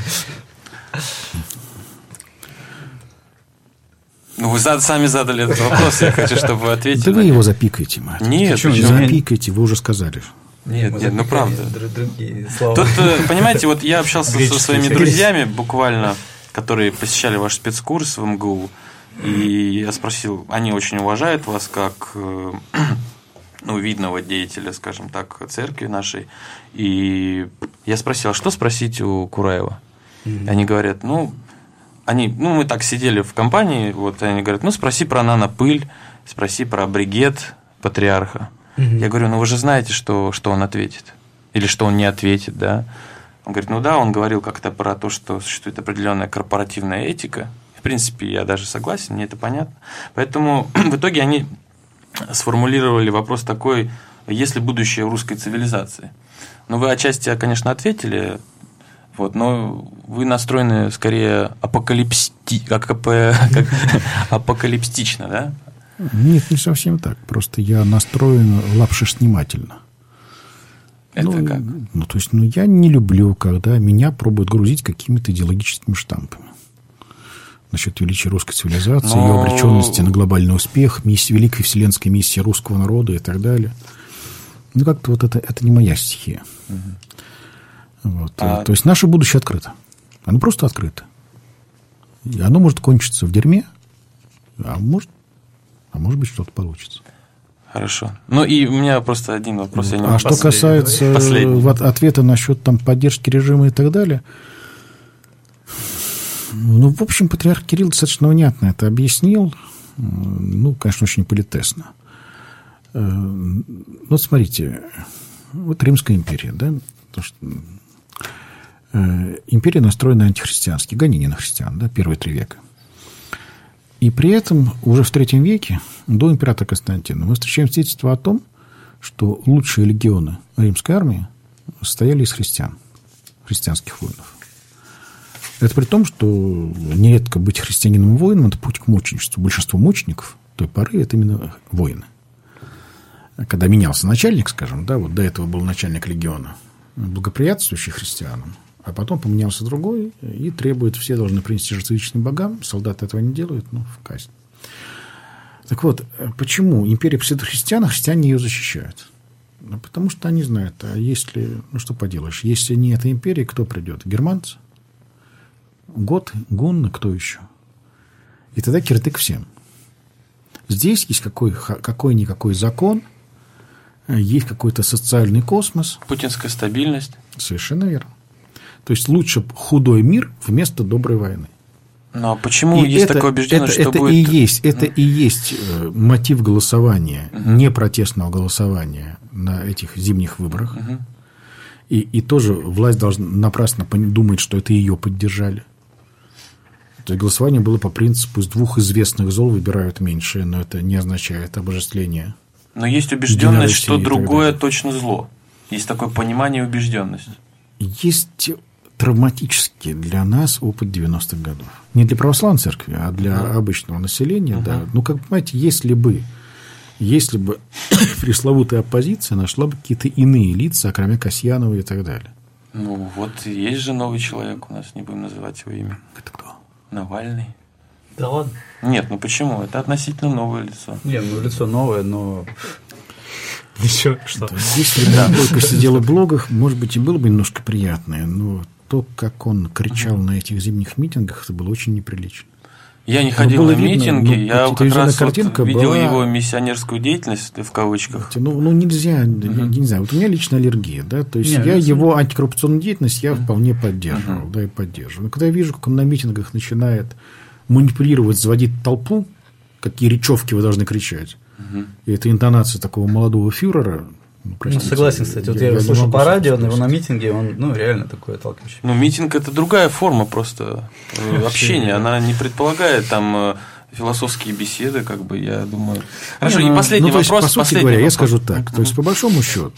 B: Ну, вы сами задали этот вопрос, я хочу, чтобы вы ответили.
D: Да вы его запикаете, мать.
B: Нет,
D: почему? Запикайте, вы уже сказали.
B: Нет, нет, ну правда. Тут, понимаете, вот я общался со своими друзьями буквально которые посещали ваш спецкурс в эм гэ у, и я спросил, они очень уважают вас как ну, видного деятеля, скажем так, церкви нашей, и я спросил, а что спросить у Кураева? Mm-hmm. И они говорят, ну, они, ну, мы так сидели в компании, вот, и они говорят, ну, спроси про нанопыль, спроси про абригет патриарха. Mm-hmm. Я говорю, ну, вы же знаете, что, что он ответит, или что он не ответит, да? Он говорит, ну да, он говорил как-то про то, что существует определенная корпоративная этика. В принципе, я даже согласен, мне это понятно. Поэтому в итоге они сформулировали вопрос такой, есть ли будущее русской цивилизации? Ну, вы отчасти, конечно, ответили, вот, но вы настроены скорее апокалипсти... апокалиптично, да?
D: Нет, не совсем так. Просто я настроен лапшеснимательно.
B: Это
D: ну,
B: как?
D: Ну, то есть, ну, я не люблю, когда меня пробуют грузить какими-то идеологическими штампами. Насчет величия русской цивилизации, Но... ее обреченности на глобальный успех, миссии, великой вселенской миссии русского народа и так далее. Ну, как-то вот это, это не моя стихия. Угу. Вот. А... То есть, наше будущее открыто. Оно просто открыто. И оно может кончиться в дерьме, а может, а может быть, что-то получится.
B: Хорошо. Ну, и у меня просто один вопрос. Я не
D: а что касается последний. ответа насчет там, поддержки режима и так далее, ну, в общем, патриарх Кирилл достаточно внятно это объяснил. Ну, конечно, очень политесно. Вот смотрите, вот Римская империя, да, то, что империя настроена антихристиански, гонение на христиан, да, первые три века. И при этом уже в третьем веке, до императора Константина, мы встречаем свидетельство о том, что лучшие легионы римской армии состояли из христиан, христианских воинов. Это при том, что нередко быть христианином-воином – это путь к мученичеству. Большинство мучеников той поры – это именно воины. Когда менялся начальник, скажем, да, вот до этого был начальник легиона, благоприятствующий христианам, а потом поменялся другой и требует, все должны принести жертву личным богам, солдаты этого не делают, ну, в казнь. Так вот, почему империя преследует христиан, а христиане ее защищают? Ну, потому что они знают, а если, ну, что поделаешь, если не эта империя, кто придет? Германцы? Готы? Гунны? Кто еще? И тогда кирдык всем. Здесь есть какой, какой-никакой закон, есть какой-то социальный космос.
B: Путинская стабильность.
D: Совершенно верно. То есть лучше худой мир вместо доброй войны.
B: Но почему и есть
D: это,
B: такое убеждение,
D: это,
B: что
D: это
B: будет...
D: И есть, это и есть мотив голосования, угу. не протестного голосования на этих зимних выборах. Угу. И, и тоже власть должна напрасно думать, что это ее поддержали. То есть голосование было по принципу: из двух известных зол выбирают меньшее, но это не означает обожествление.
B: Но есть убежденность, что другое точно зло. Есть такое понимание и убежденность. Есть
D: травматический для нас опыт девяностых годов. Не для православной церкви, а для uh-huh. обычного населения. Uh-huh. Да. Ну, как понимаете, если бы, если бы пресловутая оппозиция нашла бы какие-то иные лица, кроме Касьянова и так далее.
B: Ну, вот есть же новый человек у нас, не будем называть его имя.
D: Это кто?
B: Навальный.
C: Да ладно?
B: Нет, ну почему? Это относительно новое лицо.
C: Нет, ну лицо новое, но...
A: Еще что?
D: Если бы он только сидел в блогах, может быть, и было бы немножко приятное, но то, как он кричал на этих зимних митингах, это было очень неприлично.
B: Я не ходил на митинги, я как раз вот видел его миссионерскую деятельность, в кавычках.
D: Ну, ну нельзя, uh-huh. не знаю, вот у меня лично аллергия, да, то есть Нет, я его антикоррупционную деятельность я uh-huh. вполне поддерживал, uh-huh. да, и поддерживаю. Но когда я вижу, как он на митингах начинает манипулировать, заводить толпу, какие речевки вы должны кричать, uh-huh. и это интонация такого молодого фюрера.
C: Ну, ну, согласен, кстати. Вот я, я его слушал по радио, но его на митинге, он, ну, реально такой отталкивающий.
B: Ну, митинг – это другая форма просто общения. Она не предполагает там философские беседы, как бы, я думаю. Хорошо, и последний вопрос.
D: По сути говоря, я скажу так. То есть, по большому счету,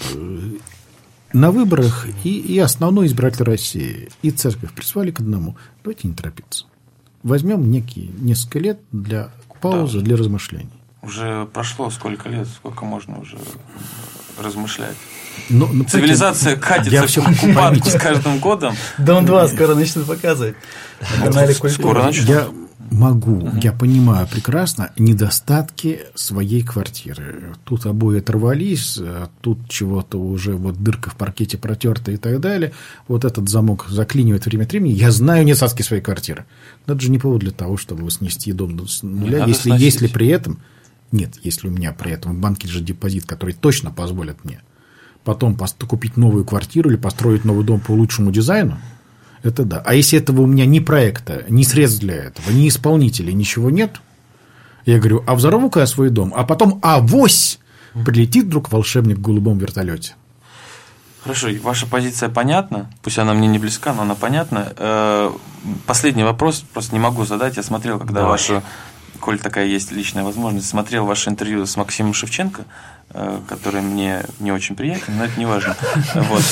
D: на выборах и основной избиратель России, и церковь призвали к одному. Давайте не торопиться. Возьмем некие несколько лет для паузы, для размышлений.
B: Уже прошло сколько лет, сколько можно уже размышлять.
D: Но, но,
B: Цивилизация катится в упадку с каждым годом.
C: Дом два скоро начнут показывать. На канале Культура.
B: Скоро начнут.
D: Я, могу, угу. я понимаю прекрасно недостатки своей квартиры. Тут обои оторвались, тут чего-то уже вот дырка в паркете протерта и так далее. Вот этот замок заклинивает время от времени. Я знаю недостатки своей квартиры. Но это же не повод для того, чтобы снести дом до нуля. Если, если при этом... Нет, если у меня при этом в банке же депозит, который точно позволит мне потом купить новую квартиру или построить новый дом по лучшему дизайну, это да. А если этого у меня ни проекта, ни средств для этого, ни исполнителей, ничего нет, я говорю, а взорву-ка я свой дом, а потом авось прилетит вдруг волшебник в голубом вертолете.
B: Хорошо, ваша позиция понятна, пусть она мне не близка, но она понятна. Последний вопрос, просто не могу задать. Я смотрел, когда
A: Давай.
B: вашу, коль такая есть личная возможность, смотрел ваше интервью с Максимом Шевченко, который мне не очень приятен, но это не важно. Вот.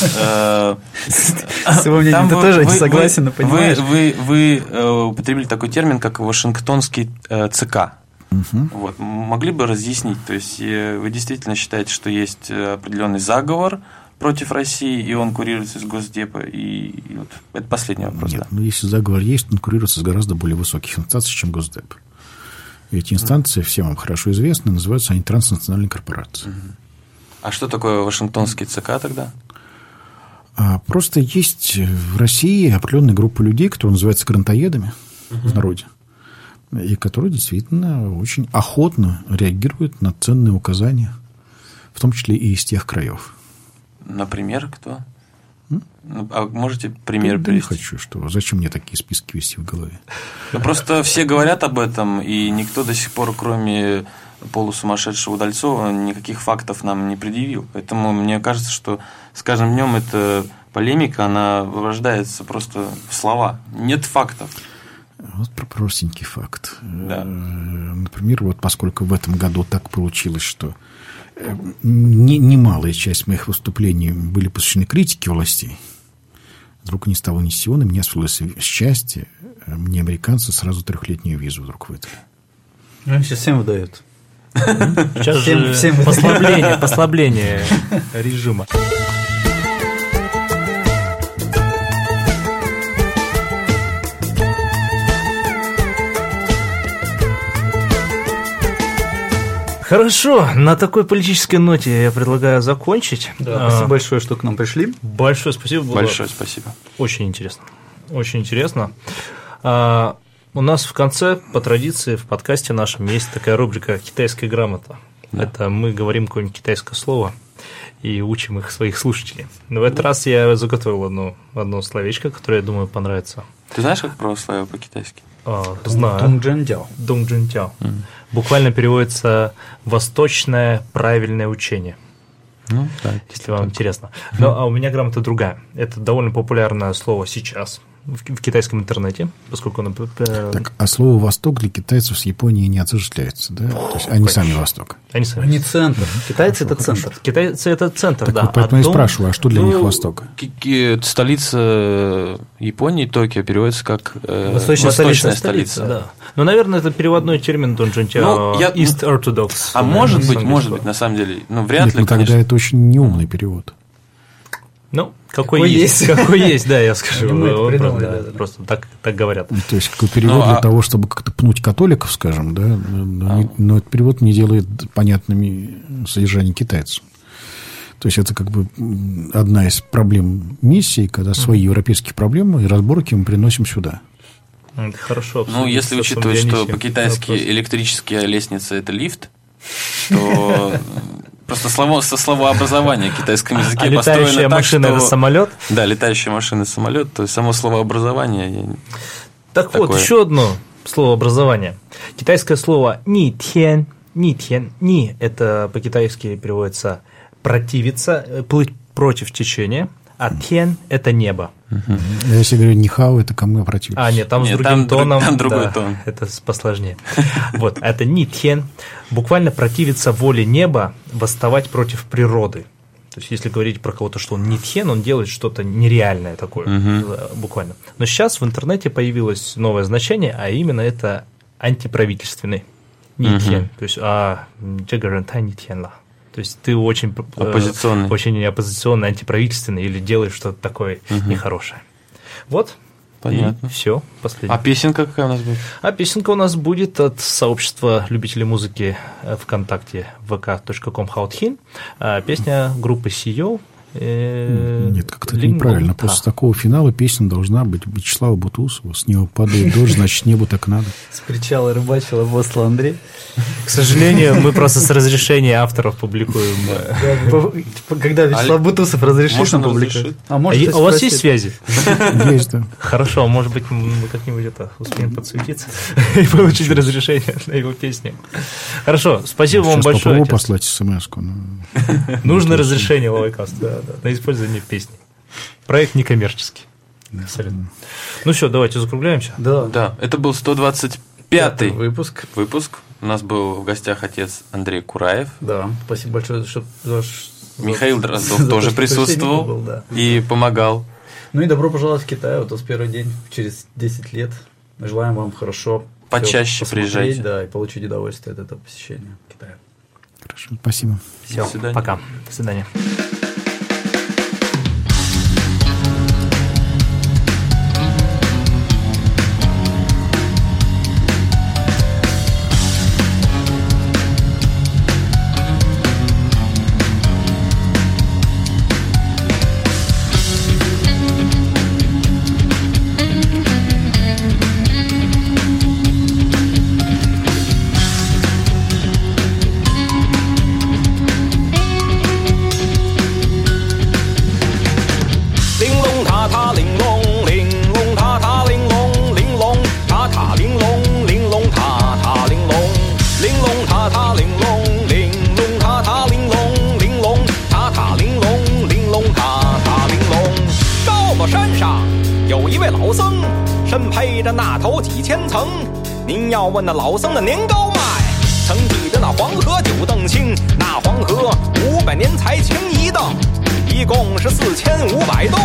C: С его мнением ты тоже не согласен, но понимаешь.
B: Вы употребили такой термин, как Вашингтонский ЦК. Вот. Могли бы разъяснить, то есть вы действительно считаете, что есть определенный заговор против России, и он курируется из Госдепа, и, и вот это последний вопрос.
D: Нет,
B: да.
D: ну если заговор есть, он курируется с гораздо более высоких инстанций, чем Госдеп. Эти инстанции, всем вам хорошо известны, называются они транснациональные корпорации.
B: А что такое Вашингтонский ЦК тогда?
D: А просто есть в России определенная группа людей, которые называются грантоедами uh-huh. в народе, и которые действительно очень охотно реагируют на ценные указания, в том числе и из тех краев.
B: Например, кто? М? Ну, а можете пример
D: да,
B: привести?
D: Да не хочу, что. Зачем мне такие списки вести в голове?
B: Ну, просто все говорят об этом, и никто до сих пор, кроме полусумасшедшего Удальцова, никаких фактов нам не предъявил. Поэтому мне кажется, что с каждым днем эта полемика, она вырождается просто в слова. Нет фактов.
D: Вот простенький факт.
B: Да.
D: Например, вот поскольку в этом году так получилось, что немалая часть моих выступлений были посвящены критике властей, вдруг ни с того ни с сего на меня свалилось счастье. Мне американцы сразу трехлетнюю визу вдруг выдали.
C: Ну, сейчас всем выдают.
A: Сейчас же всем послабление, послабление режима. Хорошо, на такой политической ноте я предлагаю закончить.
C: Да, спасибо а, большое, что к нам пришли.
A: Большое спасибо. Было
B: большое спасибо.
A: Очень интересно. Очень интересно. А, у нас в конце, по традиции, в подкасте нашем есть такая рубрика «Китайская грамота». Да. Это мы говорим какое-нибудь китайское слово и учим их своих слушателей. Но в этот раз я заготовил одно, одно словечко, которое, я думаю, понравится.
B: Ты знаешь, как православие по-китайски?
A: А, знаю.
C: Дунgjintao.
A: Дунgjintao. Mm. Буквально переводится «восточное правильное учение».
B: Ну, да,
A: если вам так. интересно. Но а у меня грамота другая. Это довольно популярное слово сейчас в, в китайском интернете, поскольку оно...
D: Так, а слово «восток» для китайцев с Японией не отождествляется, да? То есть они Конечно. сами восток.
A: Они сами.
C: Они центр. Китайцы
D: Хорошо,
C: это центр.
D: хорошо.
A: Китайцы это центр,
D: так
A: да.
D: Вот поэтому а я дом... спрашиваю, а что для
B: ну,
D: них восток?
B: Столица Японии, Токио, переводится как э,
C: восточная,
B: восточная
C: столица.
B: столица.
A: Да. Ну, наверное, это переводной термин Дунgjintao, ну, я... East Orthodox.
B: А может быть, может быть, на самом деле, ну, вряд
D: Нет,
B: ли,
D: ну,
B: конечно.
D: Тогда это очень неумный перевод.
A: Ну, какой,
C: какой
A: есть.
C: есть.
A: Какой есть, да, я скажу.
C: Мы это придумали,
A: просто,
C: да, да.
A: просто так, так говорят.
D: То есть, какой перевод ну, для а... того, чтобы как-то пнуть католиков, скажем, да, но, а... не, но этот перевод не делает понятными содержание китайцев. То есть, это как бы одна из проблем миссии, когда свои европейские проблемы и разборки мы приносим сюда.
A: Это хорошо.
B: Ну, если учитывать, что по-китайски электрическая лестница – это лифт, то... Просто слово, со словообразования в китайском языке
A: а
B: построено
A: летающая
B: так,
A: машина
B: что...
A: это самолет?
B: Да, летающая машина самолет, то есть само словообразование.
A: Так
B: такое.
A: Вот, еще одно словообразование. Китайское слово ни тен, ни тен, ни это по-китайски переводится противиться, плыть против течения, а тен это небо.
D: Угу. Если говорю нихао, это кому я противлюсь?
A: А, нет, там
B: нет,
A: с другим
B: там,
A: тоном.
B: Там другой
A: да,
B: тон.
A: Это посложнее. Вот, это ни тен, буквально противиться воле неба, восставать против природы. То есть, если говорить про кого-то, что он ни тен, он делает что-то нереальное такое, буквально. Но сейчас в интернете появилось новое значение, а именно это антиправительственный. Ни тен. То есть, а, ни тен ла. То есть ты очень
B: оппозиционный,
A: очень оппозиционный, антиправительственный или делаешь что-то такое угу. нехорошее. Вот,
B: Понятно.
A: И все, последний.
B: А песенка какая у нас будет?
A: А песенка у нас будет от сообщества любителей музыки ВКонтакте вэ ка точка ком хаутхин. Песня группы Сио.
D: Нет, как-то это неправильно. После такого финала песня должна быть Вячеслава Бутусова. С него падает дождь, значит, небу так надо.
C: С причала рыбачил апостол Андрей.
A: К сожалению, мы просто с разрешения авторов публикуем.
C: Когда Вячеслав Бутусов разрешит, нам публикует.
A: А у вас есть связи?
D: Есть, да.
A: Хорошо, может быть, мы как-нибудь это успеем подсуетиться и получить разрешение на его песню. Хорошо, спасибо вам большое.
D: Сейчас попробую послать смс-ку.
A: Нужно разрешение Лавайкаст, да, да, на использование песни. Проект некоммерческий. Абсолютно. Ну все, давайте закругляемся.
C: Да,
B: да. Это был сто двадцать пятый
C: выпуск.
B: Выпуск. У нас был в гостях отец Андрей Кураев.
C: Да, спасибо большое, что
B: Михаил Дроздов тоже присутствовал был, да. и помогал.
C: Ну и добро пожаловать в Китай. Вот первый день, через десять лет. Мы желаем вам хорошо
B: почаще приезжайте,
C: да, и получить удовольствие от этого посещения Китая.
D: Хорошо, спасибо.
A: Все, пока. До свидания.
F: 问那老僧的年高迈，曾记得那黄河九邓清，那黄河五百年才清一邓，一共是四千五百冬。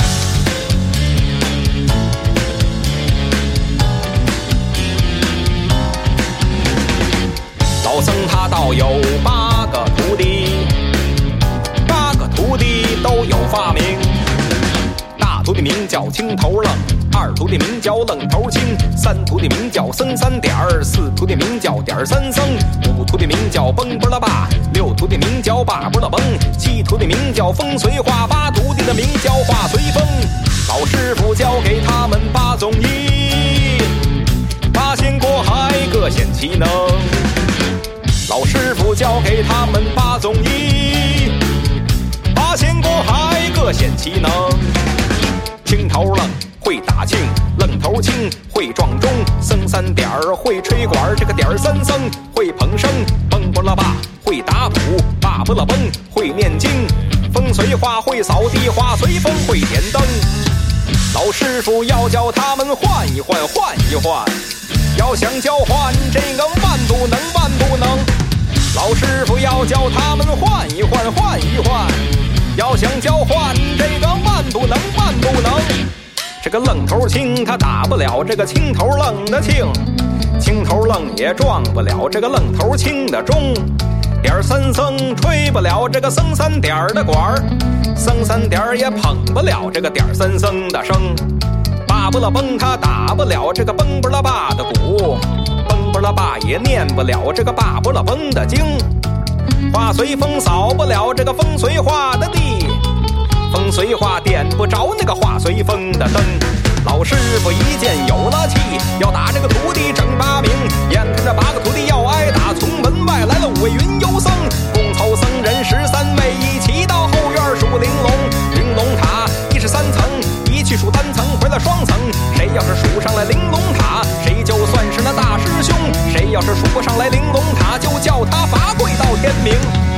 F: 老僧他倒有八个徒弟，八个徒弟都有发明。大徒弟名叫青头愣，二徒弟名叫愣头青，三徒弟名叫僧三点儿，四徒弟名叫点儿三僧，五徒弟名叫蹦不拉爸，六徒弟名叫爸不拉蹦，七徒弟名叫风随画，八徒弟的名叫画随风。老师傅教给他们八种艺，八仙过海各显其能。老师傅教给他们八种艺，八仙过海各显其能。青头愣会打磬，愣头青会撞钟，僧三点儿会吹管，这个点儿三僧会捧笙，蹦不拉爸会打鼓，爸不拉蹦会念经，风随画会扫地，画随风会点灯。老师傅要教他们换一换，换一换，要想交换这个万不能，万不能。老师傅要教他们换一换，换一换，要想交换这个万不能，万不能。这个愣头青他打不了这个青头愣的磬，青头愣也撞不了这个愣头青的钟，点三僧吹不了这个僧三点的管儿，僧三点也捧不了这个点三僧的声。爸不拉蹦他打不了这个蹦不拉爸的鼓，蹦不拉爸也念不了这个爸不拉蹦的经。画随风扫不了这个风随画的地，风随画点不着那个画随风的灯。老师傅一见有了气，要打这个徒弟整八名，眼看这八个徒弟要挨打，从门外来了五位云游僧，共凑僧人十三位，一起到后院数玲珑。玲珑塔一是三层，一去数单层回了双层，谁要是数上来玲珑塔，谁就算是那大师兄，谁要是数不上来玲珑塔，就叫他罚跪到天明。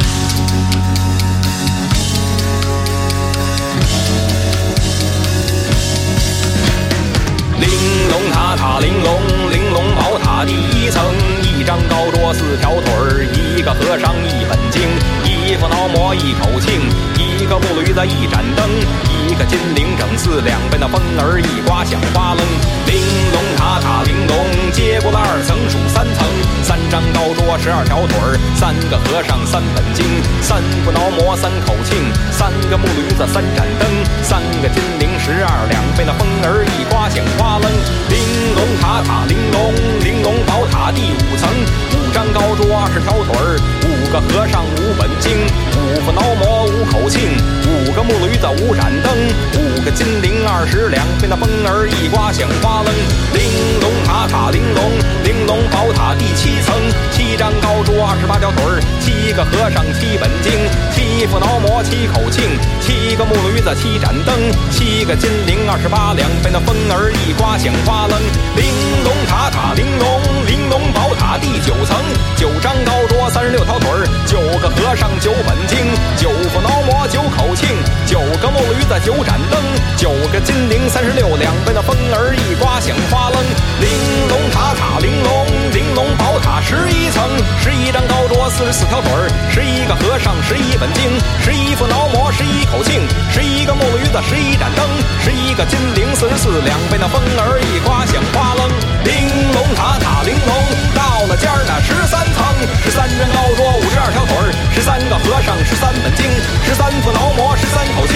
F: 玲珑塔塔玲珑，玲珑宝塔第一层，一张高桌四条腿儿，一个和尚一本经，一副挠魔一口磬，一个木驴子一盏灯，一个金铃整四两边的风儿一刮响花楞。玲珑塔塔玲珑，接过了二层数三层，三张高桌十二条腿儿，三个和尚三本经，三副挠魔三口磬，三个木驴子三盏灯，三个金铃十二两边的风儿一刮响显花棱。玲珑塔塔玲珑，玲珑宝塔第五层，五张高桌二十条腿儿，五个和尚五本经，五副挠魔五口磬，五个木驴子五盏灯，五个金铃二十两，被那风儿一刮响花棱。玲珑塔塔玲珑，玲珑宝塔第七层，七张高桌二十八条腿儿，七个和尚七本经，七副挠魔七口磬，七个木驴子七盏灯，七个金铃二十八两，被那风儿一刮响花棱。玲珑塔塔玲珑，玲珑宝塔第九层，九张高桌三十六条腿儿，九个和尚九本经，九副挠魔九口磬，九个木驴子九盏灯，九个金铃三十六两，被那风儿一刮响花棱。玲珑塔塔玲珑，玲珑宝塔十一层，十一张高桌四十四条腿儿，十一个和尚十一本经，十一副挠魔十一口磬，十一个木驴子十一盏灯，十一个金铃四十四两，被那风儿一刮响花棱。玲珑塔塔玲珑，到了尖儿那十三层，十三张高桌五十二条腿儿，十三个和尚十三本经，十三副挠魔十三口磬，